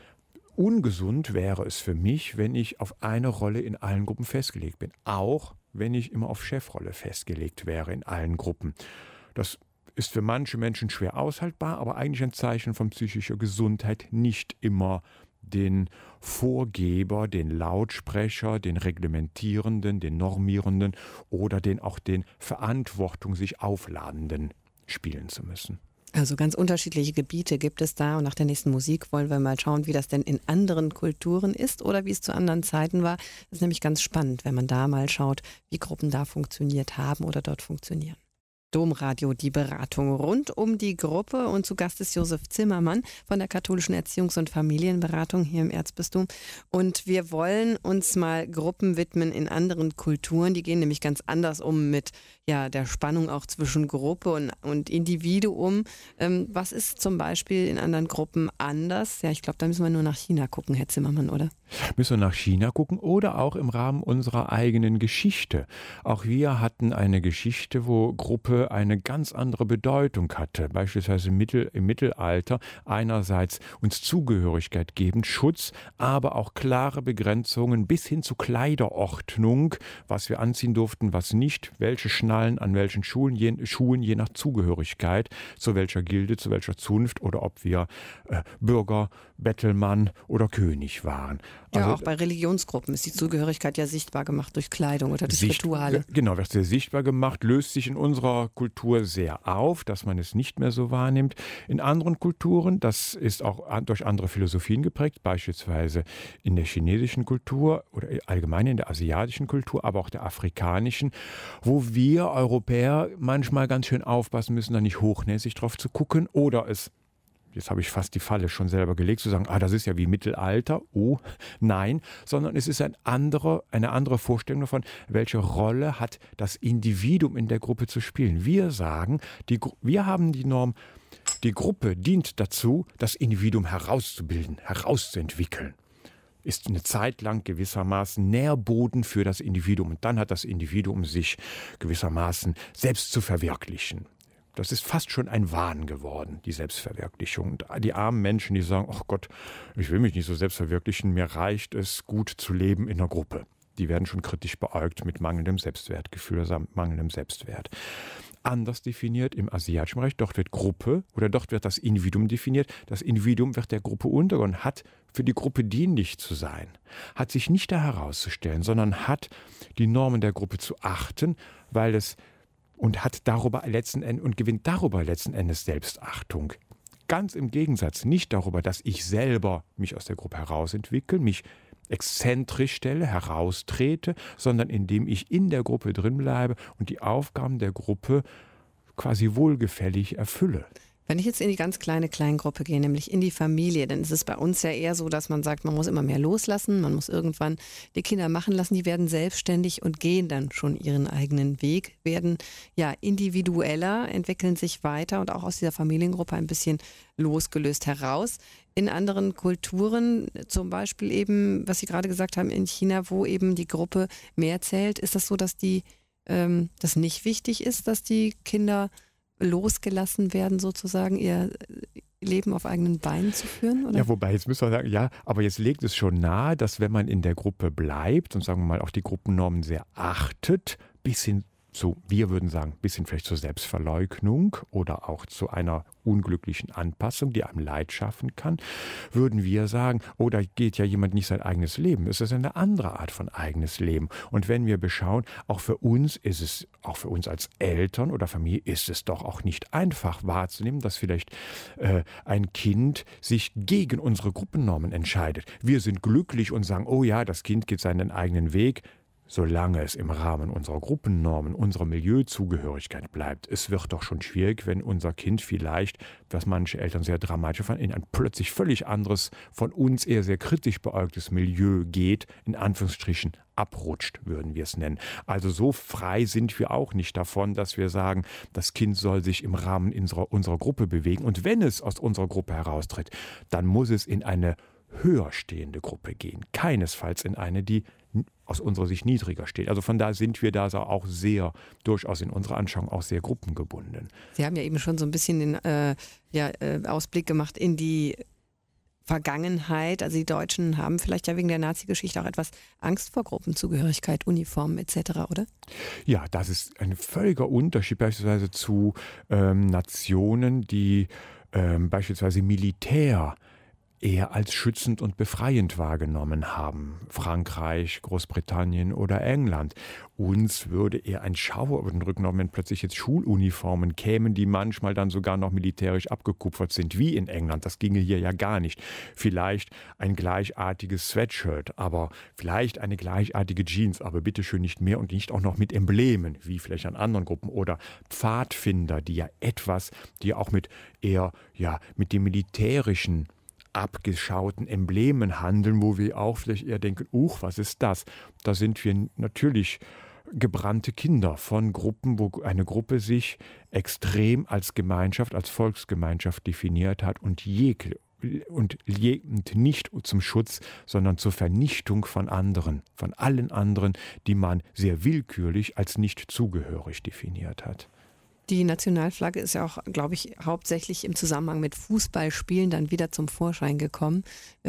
Ungesund wäre es für mich, wenn ich auf eine Rolle in allen Gruppen festgelegt bin. Auch wenn ich immer auf Chefrolle festgelegt wäre in allen Gruppen. Das ist für manche Menschen schwer aushaltbar, aber eigentlich ein Zeichen von psychischer Gesundheit, nicht immer den Vorgeber, den Lautsprecher, den Reglementierenden, den Normierenden oder den auch den Verantwortung sich aufladenden spielen zu müssen. Also ganz unterschiedliche Gebiete gibt es da und nach der nächsten Musik wollen wir mal schauen, wie das denn in anderen Kulturen ist oder wie es zu anderen Zeiten war. Das ist nämlich ganz spannend, wenn man da mal schaut, wie Gruppen da funktioniert haben oder dort funktionieren. Domradio, die Beratung rund um die Gruppe und zu Gast ist Josef Zimmermann von der katholischen Erziehungs- und Familienberatung hier im Erzbistum und wir wollen uns mal Gruppen widmen in anderen Kulturen, die gehen nämlich ganz anders um mit ja, der Spannung auch zwischen Gruppe und, und Individuum. Ähm, was ist zum Beispiel in anderen Gruppen anders? Ja, ich glaube, da müssen wir nur nach China gucken, Herr Zimmermann, oder? Müssen wir nach China gucken oder auch im Rahmen unserer eigenen Geschichte. Auch wir hatten eine Geschichte, wo Gruppe eine ganz andere Bedeutung hatte. Beispielsweise im, Mittel, im Mittelalter einerseits uns Zugehörigkeit geben, Schutz, aber auch klare Begrenzungen bis hin zu Kleiderordnung, was wir anziehen durften, was nicht, welche Schnallen an welchen Schuhen, je, Schuhen, je nach Zugehörigkeit, zu welcher Gilde, zu welcher Zunft oder ob wir äh, Bürger, Bettelmann oder König waren. Ja, Also, auch bei Religionsgruppen ist die Zugehörigkeit ja sichtbar gemacht durch Kleidung oder durch Sicht, Rituale. Genau, wird sehr sichtbar gemacht, löst sich in unserer Kultur sehr auf, dass man es nicht mehr so wahrnimmt. In anderen Kulturen, das ist auch durch andere Philosophien geprägt, beispielsweise in der chinesischen Kultur oder allgemein in der asiatischen Kultur, aber auch der afrikanischen, wo wir Europäer manchmal ganz schön aufpassen müssen, da nicht hochnäsig drauf zu gucken oder es Jetzt habe ich fast die Falle schon selber gelegt, zu sagen, ah, das ist ja wie Mittelalter. Oh, nein, sondern es ist ein andere, eine andere Vorstellung davon, welche Rolle hat das Individuum in der Gruppe zu spielen. Wir sagen, die, wir haben die Norm, die Gruppe dient dazu, das Individuum herauszubilden, herauszuentwickeln. Ist eine Zeit lang gewissermaßen Nährboden für das Individuum. Und dann hat das Individuum sich gewissermaßen selbst zu verwirklichen. Das ist fast schon ein Wahn geworden, die Selbstverwirklichung. Und die armen Menschen, die sagen, ach Gott, ich will mich nicht so selbst verwirklichen, mir reicht es, gut zu leben in einer Gruppe. Die werden schon kritisch beäugt mit mangelndem Selbstwertgefühl oder mangelndem Selbstwert. anders definiert im asiatischen Bereich. Dort wird Gruppe oder dort wird das Individuum definiert. Das Individuum wird der Gruppe untergeordnet, hat für die Gruppe dienlich zu sein, hat sich nicht da herauszustellen, sondern hat die Normen der Gruppe zu achten, weil es und hat darüber letzten Endes und gewinnt darüber letzten Endes Selbstachtung. Ganz im Gegensatz, nicht darüber, dass ich selber mich aus der Gruppe herausentwickle, mich exzentrisch stelle, heraustrete, sondern indem ich in der Gruppe drin bleibe und die Aufgaben der Gruppe quasi wohlgefällig erfülle. Wenn ich jetzt in die ganz kleine Kleingruppe gehe, nämlich in die Familie, dann ist es bei uns ja eher so, dass man sagt, man muss immer mehr loslassen, man muss irgendwann die Kinder machen lassen, die werden selbstständig und gehen dann schon ihren eigenen Weg, werden ja individueller, entwickeln sich weiter und auch aus dieser Familiengruppe ein bisschen losgelöst heraus. In anderen Kulturen, zum Beispiel eben, was Sie gerade gesagt haben, in China, wo eben die Gruppe mehr zählt, ist das so, dass die ähm, das nicht wichtig ist, dass die Kinder losgelassen werden, sozusagen ihr Leben auf eigenen Beinen zu führen? Oder? Ja, wobei, jetzt müssen wir sagen, ja, aber jetzt legt es schon nahe, dass wenn man in der Gruppe bleibt und sagen wir mal auch die Gruppennormen sehr achtet, bis hin zu, wir würden sagen, bis hin vielleicht zur Selbstverleugnung oder auch zu einer unglücklichen Anpassung, die einem Leid schaffen kann, würden wir sagen, oh, da geht ja jemand nicht sein eigenes Leben. Es ist eine andere Art von eigenes Leben. Und wenn wir beschauen, auch für uns ist es, auch für uns als Eltern oder Familie, ist es doch auch nicht einfach wahrzunehmen, dass vielleicht äh, ein Kind sich gegen unsere Gruppennormen entscheidet. Wir sind glücklich und sagen, oh ja, das Kind geht seinen eigenen Weg, solange es im Rahmen unserer Gruppennormen, unserer Milieuzugehörigkeit bleibt. Es wird doch schon schwierig, wenn unser Kind vielleicht, was manche Eltern sehr dramatisch fanden, in ein plötzlich völlig anderes, von uns eher sehr kritisch beäugtes Milieu geht, in Anführungsstrichen abrutscht, würden wir es nennen. Also so frei sind wir auch nicht davon, dass wir sagen, das Kind soll sich im Rahmen unserer, unserer Gruppe bewegen. Und wenn es aus unserer Gruppe heraustritt, dann muss es in eine höher stehende Gruppe gehen. Keinesfalls in eine, die aus unserer Sicht niedriger steht. Also von da sind wir da auch sehr, durchaus in unserer Anschauung auch sehr gruppengebunden. Sie haben ja eben schon so ein bisschen den äh, ja, äh, Ausblick gemacht in die Vergangenheit. Also die Deutschen haben vielleicht ja wegen der Nazi-Geschichte auch etwas Angst vor Gruppenzugehörigkeit, Uniformen et cetera, oder? Ja, das ist ein völliger Unterschied beispielsweise zu ähm, Nationen, die ähm, beispielsweise Militär eher als schützend und befreiend wahrgenommen haben. Frankreich, Großbritannien oder England. Uns würde eher ein Schauer über den Rücken kommen, wenn plötzlich jetzt Schuluniformen kämen, die manchmal dann sogar noch militärisch abgekupfert sind, wie in England. Das ginge hier ja gar nicht. Vielleicht ein gleichartiges Sweatshirt, aber vielleicht eine gleichartige Jeans, aber bitteschön nicht mehr und nicht auch noch mit Emblemen, wie vielleicht an anderen Gruppen. Oder Pfadfinder, die ja etwas, die auch mit eher, ja, mit dem militärischen abgeschauten Emblemen handeln, wo wir auch vielleicht eher denken, uch, was ist das? Da sind wir natürlich gebrannte Kinder von Gruppen, wo eine Gruppe sich extrem als Gemeinschaft, als Volksgemeinschaft definiert hat und jegliche und nicht zum Schutz, sondern zur Vernichtung von anderen, von allen anderen, die man sehr willkürlich als nicht zugehörig definiert hat. Die Nationalflagge ist ja auch, glaube ich, hauptsächlich im Zusammenhang mit Fußballspielen dann wieder zum Vorschein gekommen.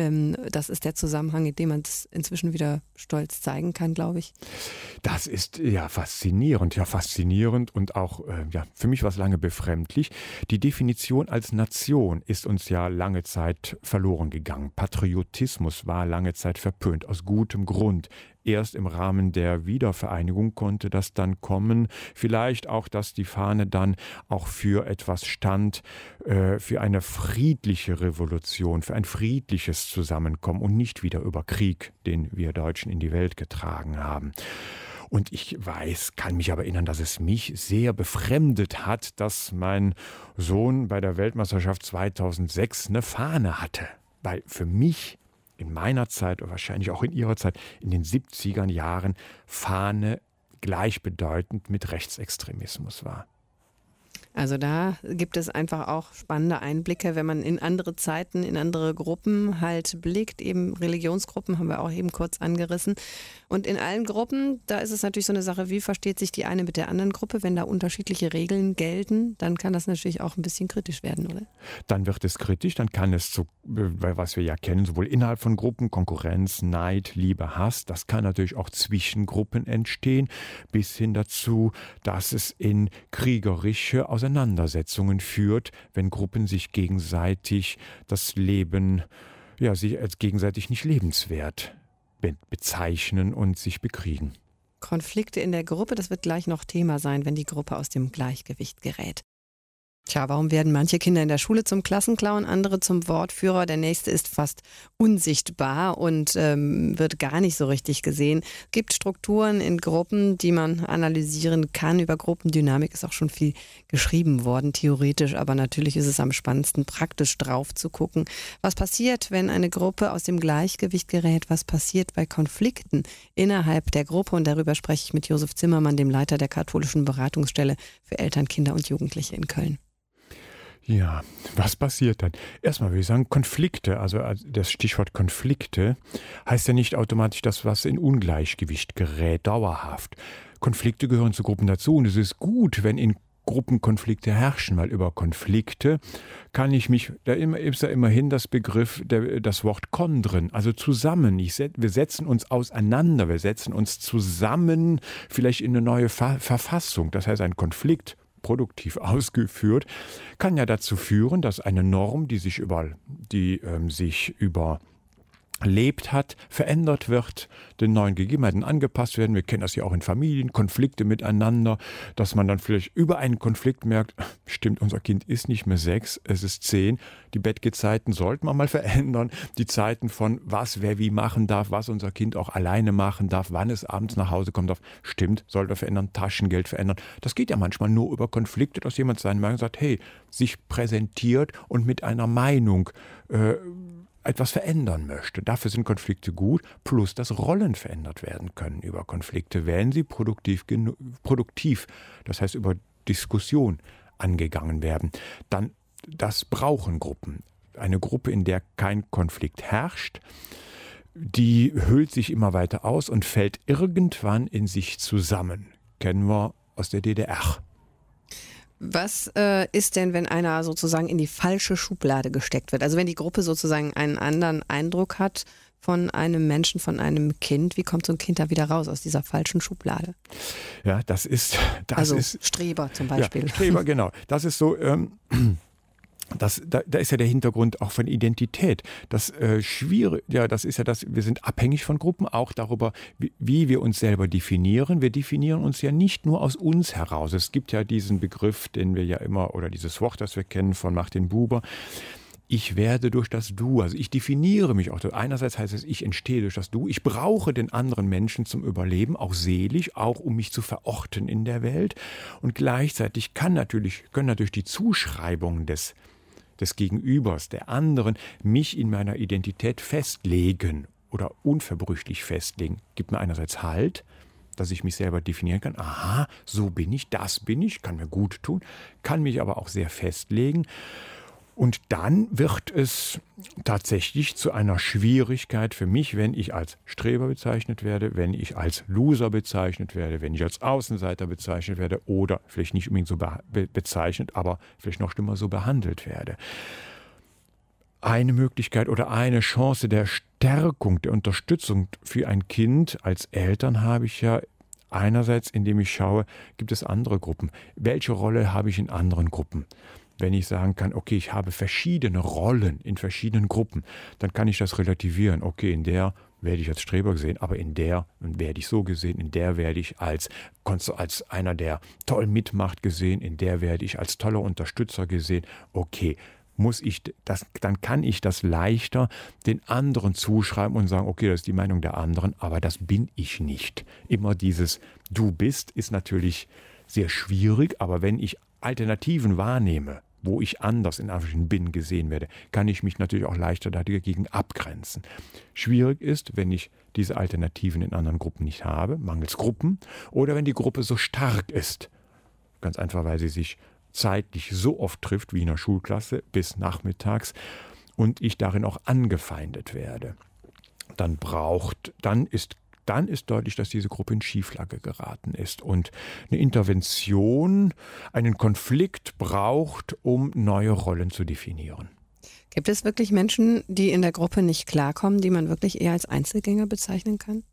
Das ist der Zusammenhang, in dem man es inzwischen wieder stolz zeigen kann, glaube ich. Das ist ja faszinierend, ja faszinierend und auch äh, ja, für mich war es lange befremdlich. Die Definition als Nation ist uns ja lange Zeit verloren gegangen. Patriotismus war lange Zeit verpönt, aus gutem Grund. Erst im Rahmen der Wiedervereinigung konnte das dann kommen. Vielleicht auch, dass die Fahne dann auch für etwas stand, äh, für eine friedliche Revolution, für ein friedliches Zusammenkommen und nicht wieder über Krieg, den wir Deutschen in die Welt getragen haben. Und ich weiß, kann mich aber erinnern, dass es mich sehr befremdet hat, dass mein Sohn bei der Weltmeisterschaft zweitausendsechs eine Fahne hatte. Weil für mich in meiner Zeit oder wahrscheinlich auch in Ihrer Zeit, in den siebziger Jahren, Fahne gleichbedeutend mit Rechtsextremismus war. Also da gibt es einfach auch spannende Einblicke, wenn man in andere Zeiten, in andere Gruppen halt blickt. Eben Religionsgruppen haben wir auch eben kurz angerissen. Und in allen Gruppen, da ist es natürlich so eine Sache, wie versteht sich die eine mit der anderen Gruppe? Wenn da unterschiedliche Regeln gelten, dann kann das natürlich auch ein bisschen kritisch werden, oder? Dann wird es kritisch, dann kann es, zu, was wir ja kennen, sowohl innerhalb von Gruppen, Konkurrenz, Neid, Liebe, Hass, das kann natürlich auch zwischen Gruppen entstehen, bis hin dazu, dass es in kriegerische Auseinandersetzungen führt, wenn Gruppen sich gegenseitig das Leben, ja, sich als gegenseitig nicht lebenswert bezeichnen und sich bekriegen. Konflikte in der Gruppe, das wird gleich noch Thema sein, wenn die Gruppe aus dem Gleichgewicht gerät. Tja, warum werden manche Kinder in der Schule zum Klassenclown, andere zum Wortführer? Der nächste ist fast unsichtbar und ähm, wird gar nicht so richtig gesehen. Es gibt Strukturen in Gruppen, die man analysieren kann. Über Gruppendynamik ist auch schon viel geschrieben worden, theoretisch. Aber natürlich ist es am spannendsten, praktisch drauf zu gucken. Was passiert, wenn eine Gruppe aus dem Gleichgewicht gerät? Was passiert bei Konflikten innerhalb der Gruppe? Und darüber spreche ich mit Josef Zimmermann, dem Leiter der katholischen Beratungsstelle für Eltern, Kinder und Jugendliche in Köln. Ja, was passiert dann? Erstmal würde ich sagen, Konflikte, also das Stichwort Konflikte, heißt ja nicht automatisch das, was in Ungleichgewicht gerät, dauerhaft. Konflikte gehören zu Gruppen dazu und es ist gut, wenn in Gruppen Konflikte herrschen, weil über Konflikte kann ich mich, da ist ja immerhin das Begriff, der, das Wort kondren, also zusammen. Ich, wir setzen uns auseinander, wir setzen uns zusammen vielleicht in eine neue Ver- Verfassung. Das heißt, ein Konflikt, produktiv ausgeführt, kann ja dazu führen, dass eine Norm, die sich über, die, ähm, sich über lebt hat, verändert wird, den neuen Gegebenheiten angepasst werden. Wir kennen das ja auch in Familien, Konflikte miteinander, dass man dann vielleicht über einen Konflikt merkt, stimmt, unser Kind ist nicht mehr sechs, es ist zehn. Die Bettgezeiten sollten wir mal verändern. Die Zeiten von was wer wie machen darf, was unser Kind auch alleine machen darf, wann es abends nach Hause kommen darf, stimmt, sollte wir verändern, Taschengeld verändern. Das geht ja manchmal nur über Konflikte, dass jemand seine Meinung sagt, hey, sich präsentiert und mit einer Meinung äh, etwas verändern möchte. Dafür sind Konflikte gut, plus dass Rollen verändert werden können über Konflikte, wenn sie produktiv, genu- produktiv, das heißt über Diskussion angegangen werden. Dann, das brauchen Gruppen. Eine Gruppe, in der kein Konflikt herrscht, die hüllt sich immer weiter aus und fällt irgendwann in sich zusammen. Kennen wir aus der D D R. Was äh, ist denn, wenn einer sozusagen in die falsche Schublade gesteckt wird? Also wenn die Gruppe sozusagen einen anderen Eindruck hat von einem Menschen, von einem Kind, wie kommt so ein Kind da wieder raus aus dieser falschen Schublade? Ja, das ist... Das also ist, Streber zum Beispiel. Ja, Streber, genau. Das ist so... Ähm, Das, da, da ist ja der Hintergrund auch von Identität. Das äh, schwierig, ja, das ist ja das, wir sind abhängig von Gruppen, auch darüber, wie, wie wir uns selber definieren. Wir definieren uns ja nicht nur aus uns heraus. Es gibt ja diesen Begriff, den wir ja immer, oder dieses Wort, das wir kennen von Martin Buber. Ich werde durch das Du, also ich definiere mich auch. Einerseits heißt es, ich entstehe durch das Du. Ich brauche den anderen Menschen zum Überleben, auch seelisch, auch um mich zu verorten in der Welt. Und gleichzeitig kann natürlich, können natürlich die Zuschreibungen des des Gegenübers, der anderen, mich in meiner Identität festlegen oder unverbrüchlich festlegen. Gibt mir einerseits Halt, dass ich mich selber definieren kann. Aha, so bin ich, das bin ich, kann mir gut tun, kann mich aber auch sehr festlegen. Und dann wird es tatsächlich zu einer Schwierigkeit für mich, wenn ich als Streber bezeichnet werde, wenn ich als Loser bezeichnet werde, wenn ich als Außenseiter bezeichnet werde oder vielleicht nicht unbedingt so be- bezeichnet, aber vielleicht noch schlimmer so behandelt werde. Eine Möglichkeit oder eine Chance der Stärkung, der Unterstützung für ein Kind als Eltern habe ich ja einerseits, indem ich schaue, gibt es andere Gruppen? Welche Rolle habe ich in anderen Gruppen? Wenn ich sagen kann, okay, ich habe verschiedene Rollen in verschiedenen Gruppen, dann kann ich das relativieren. Okay, in der werde ich als Streber gesehen, aber in der werde ich so gesehen, in der werde ich als, als einer, der toll mitmacht, gesehen, in der werde ich als toller Unterstützer gesehen. Okay, muss ich das, dann kann ich das leichter den anderen zuschreiben und sagen, okay, das ist die Meinung der anderen, aber das bin ich nicht. Immer dieses Du bist ist natürlich sehr schwierig, aber wenn ich Alternativen wahrnehme, wo ich anders in Anführungsstrichen bin, gesehen werde, kann ich mich natürlich auch leichter dagegen abgrenzen. Schwierig ist, wenn ich diese Alternativen in anderen Gruppen nicht habe, mangels Gruppen, oder wenn die Gruppe so stark ist. Ganz einfach, weil sie sich zeitlich so oft trifft wie in der Schulklasse bis nachmittags und ich darin auch angefeindet werde, dann braucht, dann ist dann ist deutlich, dass diese Gruppe in Schieflage geraten ist und eine Intervention, einen Konflikt braucht, um neue Rollen zu definieren. Gibt es wirklich Menschen, die in der Gruppe nicht klarkommen, die man wirklich eher als Einzelgänger bezeichnen kann?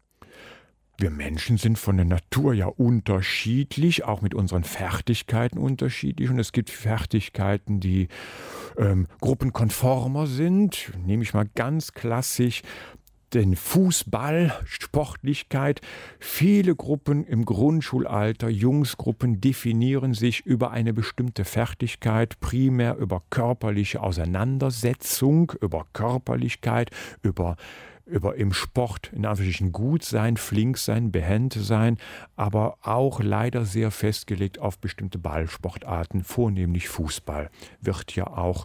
Wir Menschen sind von der Natur ja unterschiedlich, auch mit unseren Fertigkeiten unterschiedlich. Und es gibt Fertigkeiten, die ähm, gruppenkonformer sind. Nehme ich mal ganz klassisch den Fußball, Sportlichkeit. Viele Gruppen im Grundschulalter, Jungsgruppen, definieren sich über eine bestimmte Fertigkeit, primär über körperliche Auseinandersetzung, über Körperlichkeit, über über im Sport in Anführungsstrichen gut sein, flink sein, behend sein, aber auch leider sehr festgelegt auf bestimmte Ballsportarten, vornehmlich Fußball. Wird ja auch,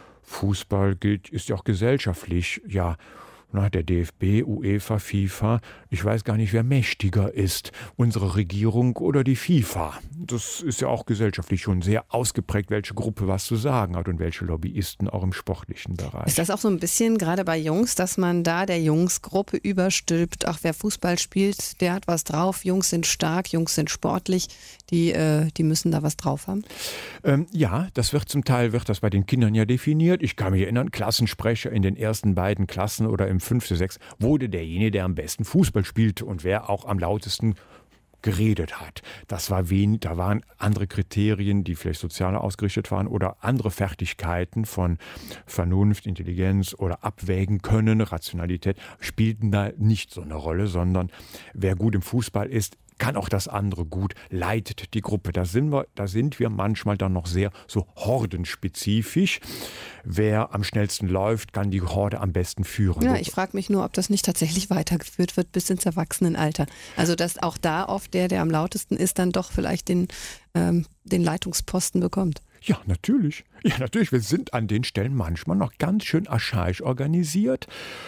Fußball gilt, ist ja auch gesellschaftlich, ja, na, der D F B, UEFA, FIFA, ich weiß gar nicht, wer mächtiger ist, unsere Regierung oder die FIFA. Das ist ja auch gesellschaftlich schon sehr ausgeprägt, welche Gruppe was zu sagen hat und welche Lobbyisten auch im sportlichen Bereich. Ist das auch so ein bisschen, gerade bei Jungs, dass man da der Jungsgruppe überstülpt, ach, wer Fußball spielt, der hat was drauf, Jungs sind stark, Jungs sind sportlich, die, äh, die müssen da was drauf haben? Ähm, ja, das wird zum Teil, wird das bei den Kindern ja definiert. Ich kann mich erinnern, Klassensprecher in den ersten beiden Klassen oder im fünfte, sechs wurde derjenige, der am besten Fußball spielte und wer auch am lautesten geredet hat. Das war wenig, da waren andere Kriterien, die vielleicht sozialer ausgerichtet waren oder andere Fertigkeiten von Vernunft, Intelligenz oder Abwägen können, Rationalität, spielten da nicht so eine Rolle, sondern wer gut im Fußball ist, kann auch das andere gut, leitet die Gruppe. Da sind wir, da sind wir manchmal dann noch sehr so hordenspezifisch. Wer am schnellsten läuft, kann die Horde am besten führen. Ja, ich frage mich nur, ob das nicht tatsächlich weitergeführt wird bis ins Erwachsenenalter. Also dass auch da oft der, der am lautesten ist, dann doch vielleicht den, ähm, den Leitungsposten bekommt. Ja, natürlich. Ja, natürlich. Wir sind an den Stellen manchmal noch ganz schön archaisch organisiert.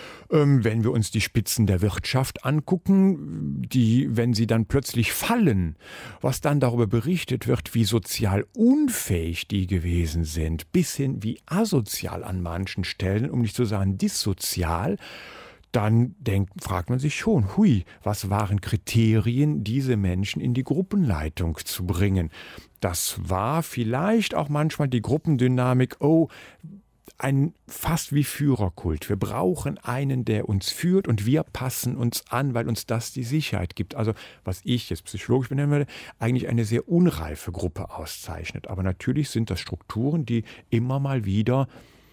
Wenn wir uns die Spitzen der Wirtschaft angucken, die, wenn sie dann plötzlich fallen, was dann darüber berichtet wird, wie sozial unfähig die gewesen sind, bis hin wie asozial an manchen Stellen, um nicht zu sagen dissozial, dann denkt, fragt man sich schon, hui, was waren Kriterien, diese Menschen in die Gruppenleitung zu bringen? Das war vielleicht auch manchmal die Gruppendynamik, oh, ein fast wie Führerkult. Wir brauchen einen, der uns führt und wir passen uns an, weil uns das die Sicherheit gibt. Also was ich jetzt psychologisch benennen würde, eigentlich eine sehr unreife Gruppe auszeichnet. Aber natürlich sind das Strukturen, die immer mal wieder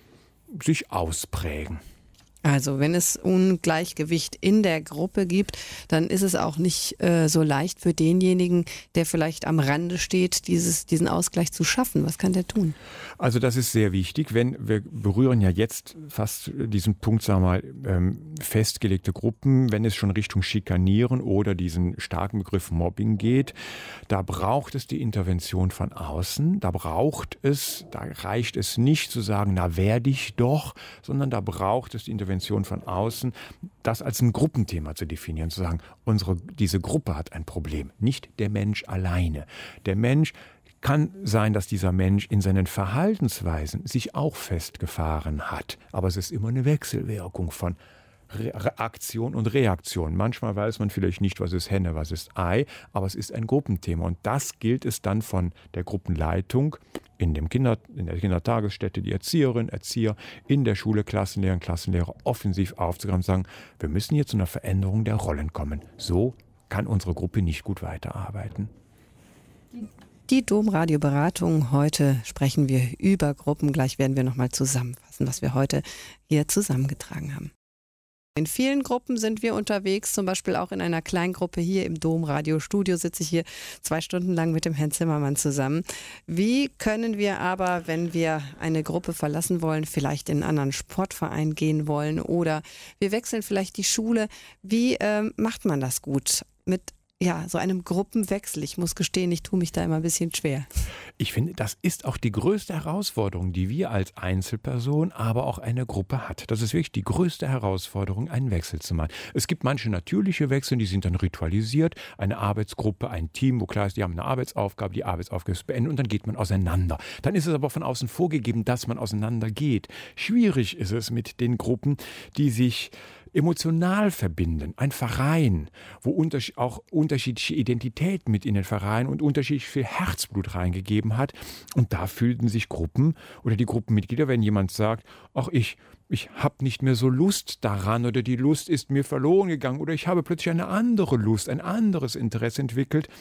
sich ausprägen. Also wenn es Ungleichgewicht in der Gruppe gibt, dann ist es auch nicht äh, so leicht für denjenigen, der vielleicht am Rande steht, dieses, diesen Ausgleich zu schaffen. Was kann der tun? Also das ist sehr wichtig, wenn wir berühren ja jetzt fast diesen Punkt, sagen wir mal, ähm, festgelegte Gruppen, wenn es schon Richtung Schikanieren oder diesen starken Begriff Mobbing geht, da braucht es die Intervention von außen, da braucht es, da reicht es nicht zu sagen, na werde ich doch, sondern da braucht es die Intervention von außen, das als ein Gruppenthema zu definieren, zu sagen, unsere, diese Gruppe hat ein Problem, nicht der Mensch alleine. Der Mensch kann sein, dass dieser Mensch in seinen Verhaltensweisen sich auch festgefahren hat, aber es ist immer eine Wechselwirkung von Aktion und Reaktion. Manchmal weiß man vielleicht nicht, was ist Henne, was ist Ei, aber es ist ein Gruppenthema und das gilt es dann von der Gruppenleitung in, dem Kinder, in der Kindertagesstätte, die Erzieherin, Erzieher, in der Schule, Klassenlehrer, Klassenlehrer offensiv aufzugreifen und sagen, wir müssen jetzt zu einer Veränderung der Rollen kommen. So kann unsere Gruppe nicht gut weiterarbeiten. Die Domradio-Beratung. Heute sprechen wir über Gruppen. Gleich werden wir nochmal zusammenfassen, was wir heute hier zusammengetragen haben. In vielen Gruppen sind wir unterwegs, zum Beispiel auch in einer Kleingruppe hier im Domradio-Studio sitze ich hier zwei Stunden lang mit dem Herrn Zimmermann zusammen. Wie können wir aber, wenn wir eine Gruppe verlassen wollen, vielleicht in einen anderen Sportverein gehen wollen oder wir wechseln vielleicht die Schule, wie ähm, macht man das gut? Mit ja, so einem Gruppenwechsel? Ich muss gestehen, ich tue mich da immer ein bisschen schwer. Ich finde, das ist auch die größte Herausforderung, die wir als Einzelperson, aber auch eine Gruppe hat. Das ist wirklich die größte Herausforderung, einen Wechsel zu machen. Es gibt manche natürliche Wechsel, die sind dann ritualisiert. Eine Arbeitsgruppe, ein Team, wo klar ist, die haben eine Arbeitsaufgabe, die Arbeitsaufgabe ist beendet und dann geht man auseinander. Dann ist es aber von außen vorgegeben, dass man auseinander geht. Schwierig ist es mit den Gruppen, die sich emotional verbinden. Ein Verein, wo unterschied- auch unterschiedliche Identitäten mit in den Verein und unterschiedlich viel Herzblut reingegeben hat. Und da fühlten sich Gruppen oder die Gruppenmitglieder, wenn jemand sagt, ach, ich, ich habe nicht mehr so Lust daran oder die Lust ist mir verloren gegangen oder ich habe plötzlich eine andere Lust, ein anderes Interesse entwickelt.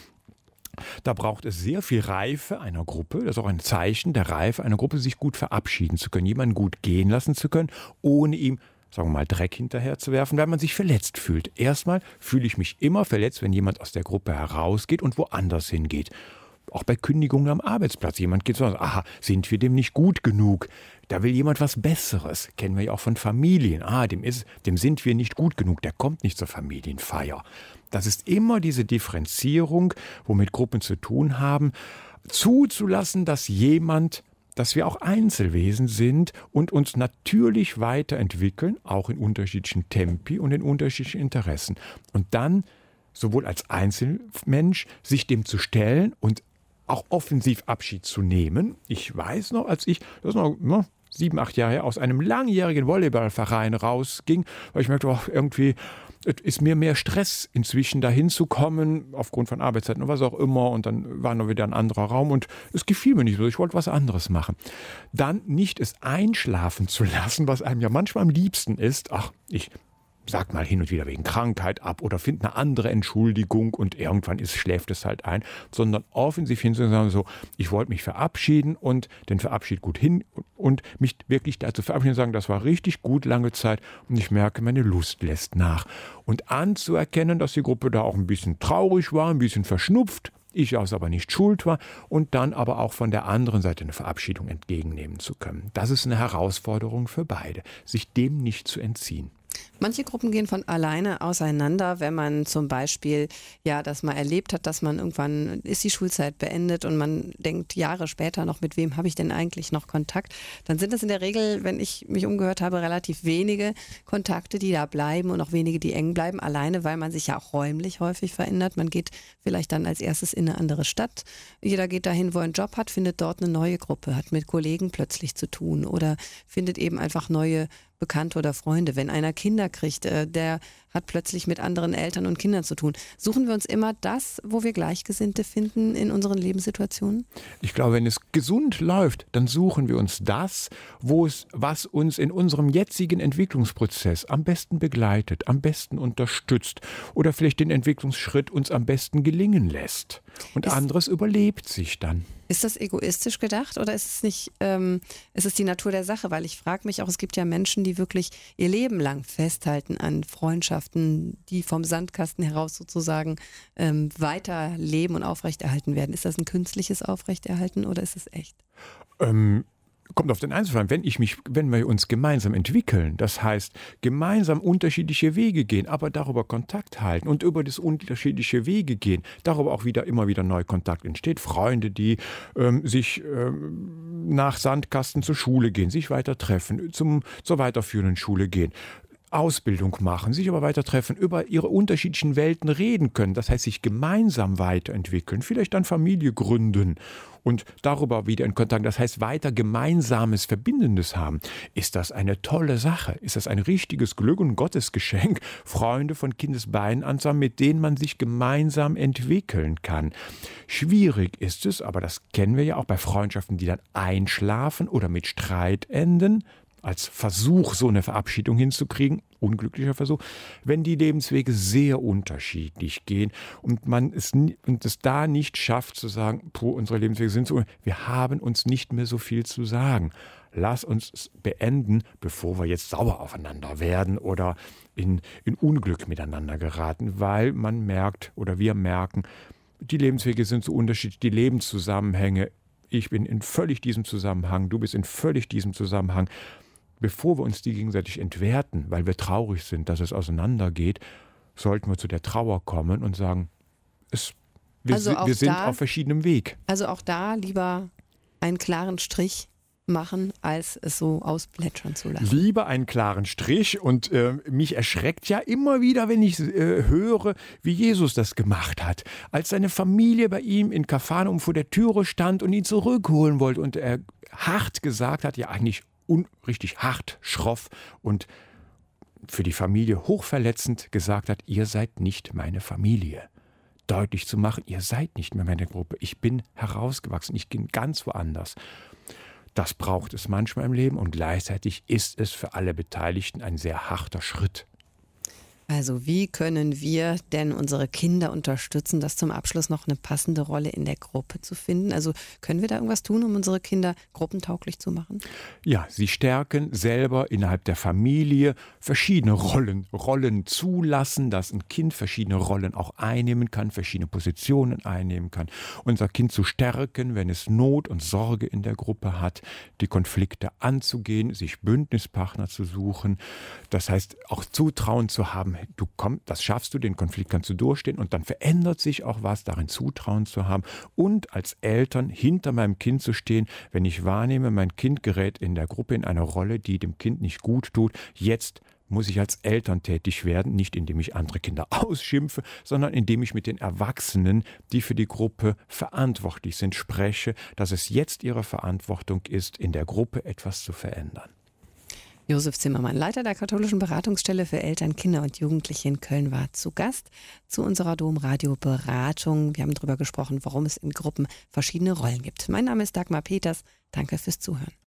Da braucht es sehr viel Reife einer Gruppe, das ist auch ein Zeichen der Reife einer Gruppe, sich gut verabschieden zu können, jemanden gut gehen lassen zu können, ohne ihm sagen wir mal, Dreck hinterher zu werfen, weil man sich verletzt fühlt. Erstmal fühle ich mich immer verletzt, wenn jemand aus der Gruppe herausgeht und woanders hingeht. Auch bei Kündigungen am Arbeitsplatz. Jemand geht so, aha, sind wir dem nicht gut genug? Da will jemand was Besseres. Kennen wir ja auch von Familien. Ah, dem, ist, dem sind wir nicht gut genug, der kommt nicht zur Familienfeier. Das ist immer diese Differenzierung, womit Gruppen zu tun haben, zuzulassen, dass jemand dass wir auch Einzelwesen sind und uns natürlich weiterentwickeln, auch in unterschiedlichen Tempi und in unterschiedlichen Interessen. Und dann sowohl als Einzelmensch sich dem zu stellen und auch offensiv Abschied zu nehmen. Ich weiß noch, als ich, das ist noch ne, sieben, acht Jahre her, aus einem langjährigen Volleyballverein rausging, weil ich merkte, oh, irgendwie es ist mir mehr Stress, inzwischen dahin zu kommen, aufgrund von Arbeitszeiten und was auch immer. Und dann war noch wieder ein anderer Raum und es gefiel mir nicht so. Ich wollte was anderes machen. Dann nicht es einschlafen zu lassen, was einem ja manchmal am liebsten ist. Ach, ich sag mal hin und wieder wegen Krankheit ab oder finde eine andere Entschuldigung und irgendwann ist, schläft es halt ein, sondern offensiv hinzusagen, so, ich wollte mich verabschieden und den Verabschied gut hin und mich wirklich dazu verabschieden und sagen, das war richtig gut, lange Zeit und ich merke, meine Lust lässt nach. Und anzuerkennen, dass die Gruppe da auch ein bisschen traurig war, ein bisschen verschnupft, ich aus aber nicht schuld war und dann aber auch von der anderen Seite eine Verabschiedung entgegennehmen zu können. Das ist eine Herausforderung für beide, sich dem nicht zu entziehen. Manche Gruppen gehen von alleine auseinander, wenn man zum Beispiel ja das mal erlebt hat, dass man irgendwann ist die Schulzeit beendet und man denkt Jahre später noch, mit wem habe ich denn eigentlich noch Kontakt? Dann sind es in der Regel, wenn ich mich umgehört habe, relativ wenige Kontakte, die da bleiben und auch wenige, die eng bleiben, alleine, weil man sich ja auch räumlich häufig verändert. Man geht vielleicht dann als erstes in eine andere Stadt. Jeder geht dahin, wo er einen Job hat, findet dort eine neue Gruppe, hat mit Kollegen plötzlich zu tun oder findet eben einfach neue Bekannte oder Freunde. Wenn einer Kinder kriegt, äh, der hat plötzlich mit anderen Eltern und Kindern zu tun. Suchen wir uns immer das, wo wir Gleichgesinnte finden in unseren Lebenssituationen? Ich glaube, wenn es gesund läuft, dann suchen wir uns das, wo es, was uns in unserem jetzigen Entwicklungsprozess am besten begleitet, am besten unterstützt oder vielleicht den Entwicklungsschritt uns am besten gelingen lässt. Und ist, anderes überlebt sich dann. Ist das egoistisch gedacht oder ist es nicht, ähm, ist es die Natur der Sache? Weil ich frage mich auch, es gibt ja Menschen, die wirklich ihr Leben lang festhalten an Freundschaften, die vom Sandkasten heraus sozusagen ähm, weiterleben und aufrechterhalten werden. Ist das ein künstliches Aufrechterhalten oder ist es echt? Ähm Kommt auf den Einzelfall. Wenn ich mich, wenn wir uns gemeinsam entwickeln, das heißt, gemeinsam unterschiedliche Wege gehen, aber darüber Kontakt halten und über das unterschiedliche Wege gehen, darüber auch wieder immer wieder neu Kontakt entsteht. Freunde, die ähm, sich ähm, nach Sandkasten zur Schule gehen, sich weiter treffen, zum, zur weiterführenden Schule gehen. Ausbildung machen, sich aber weiter treffen, über ihre unterschiedlichen Welten reden können. Das heißt, sich gemeinsam weiterentwickeln, vielleicht dann Familie gründen und darüber wieder in Kontakt, das heißt, weiter gemeinsames, Verbindendes haben. Ist das eine tolle Sache? Ist das ein richtiges Glück und Gottesgeschenk, Freunde von Kindesbeinen an zu haben, mit denen man sich gemeinsam entwickeln kann? Schwierig ist es, aber das kennen wir ja auch bei Freundschaften, die dann einschlafen oder mit Streit enden, als Versuch, so eine Verabschiedung hinzukriegen, unglücklicher Versuch, wenn die Lebenswege sehr unterschiedlich gehen und man es, und es da nicht schafft zu sagen, puh, unsere Lebenswege sind so, wir haben uns nicht mehr so viel zu sagen. Lass uns es beenden, bevor wir jetzt sauer aufeinander werden oder in, in Unglück miteinander geraten, weil man merkt oder wir merken, die Lebenswege sind so unterschiedlich, die Lebenszusammenhänge, ich bin in völlig diesem Zusammenhang, du bist in völlig diesem Zusammenhang. Bevor wir uns die gegenseitig entwerten, weil wir traurig sind, dass es auseinandergeht, sollten wir zu der Trauer kommen und sagen, es, wir, Also sind, auch wir sind da- auf verschiedenem Weg. Also auch da lieber einen klaren Strich machen, als es so ausplätschern zu lassen. Lieber einen klaren Strich und äh, mich erschreckt ja immer wieder, wenn ich äh, höre, wie Jesus das gemacht hat. Als seine Familie bei ihm in Kapharnaum vor der Türe stand und ihn zurückholen wollte und er hart gesagt hat, ja eigentlich un richtig hart, schroff und für die Familie hochverletzend gesagt hat, ihr seid nicht meine Familie. Deutlich zu machen, ihr seid nicht mehr meine Gruppe. Ich bin herausgewachsen, ich bin ganz woanders. Das braucht es manchmal im Leben und gleichzeitig ist es für alle Beteiligten ein sehr harter Schritt. Also wie können wir denn unsere Kinder unterstützen, das zum Abschluss noch eine passende Rolle in der Gruppe zu finden? Also können wir da irgendwas tun, um unsere Kinder gruppentauglich zu machen? Ja, sie stärken selber innerhalb der Familie verschiedene Rollen, Rollen zulassen, dass ein Kind verschiedene Rollen auch einnehmen kann, verschiedene Positionen einnehmen kann. Unser Kind zu stärken, wenn es Not und Sorge in der Gruppe hat, die Konflikte anzugehen, sich Bündnispartner zu suchen. Das heißt, auch Zutrauen zu haben, du komm, das schaffst du, den Konflikt kannst du durchstehen und dann verändert sich auch was, darin Zutrauen zu haben und als Eltern hinter meinem Kind zu stehen, wenn ich wahrnehme, mein Kind gerät in der Gruppe in eine Rolle, die dem Kind nicht gut tut, jetzt muss ich als Eltern tätig werden, nicht indem ich andere Kinder ausschimpfe, sondern indem ich mit den Erwachsenen, die für die Gruppe verantwortlich sind, spreche, dass es jetzt ihre Verantwortung ist, in der Gruppe etwas zu verändern. Josef Zimmermann, Leiter der katholischen Beratungsstelle für Eltern, Kinder und Jugendliche in Köln, war zu Gast zu unserer Domradio-Beratung. Wir haben darüber gesprochen, warum es in Gruppen verschiedene Rollen gibt. Mein Name ist Dagmar Peters. Danke fürs Zuhören.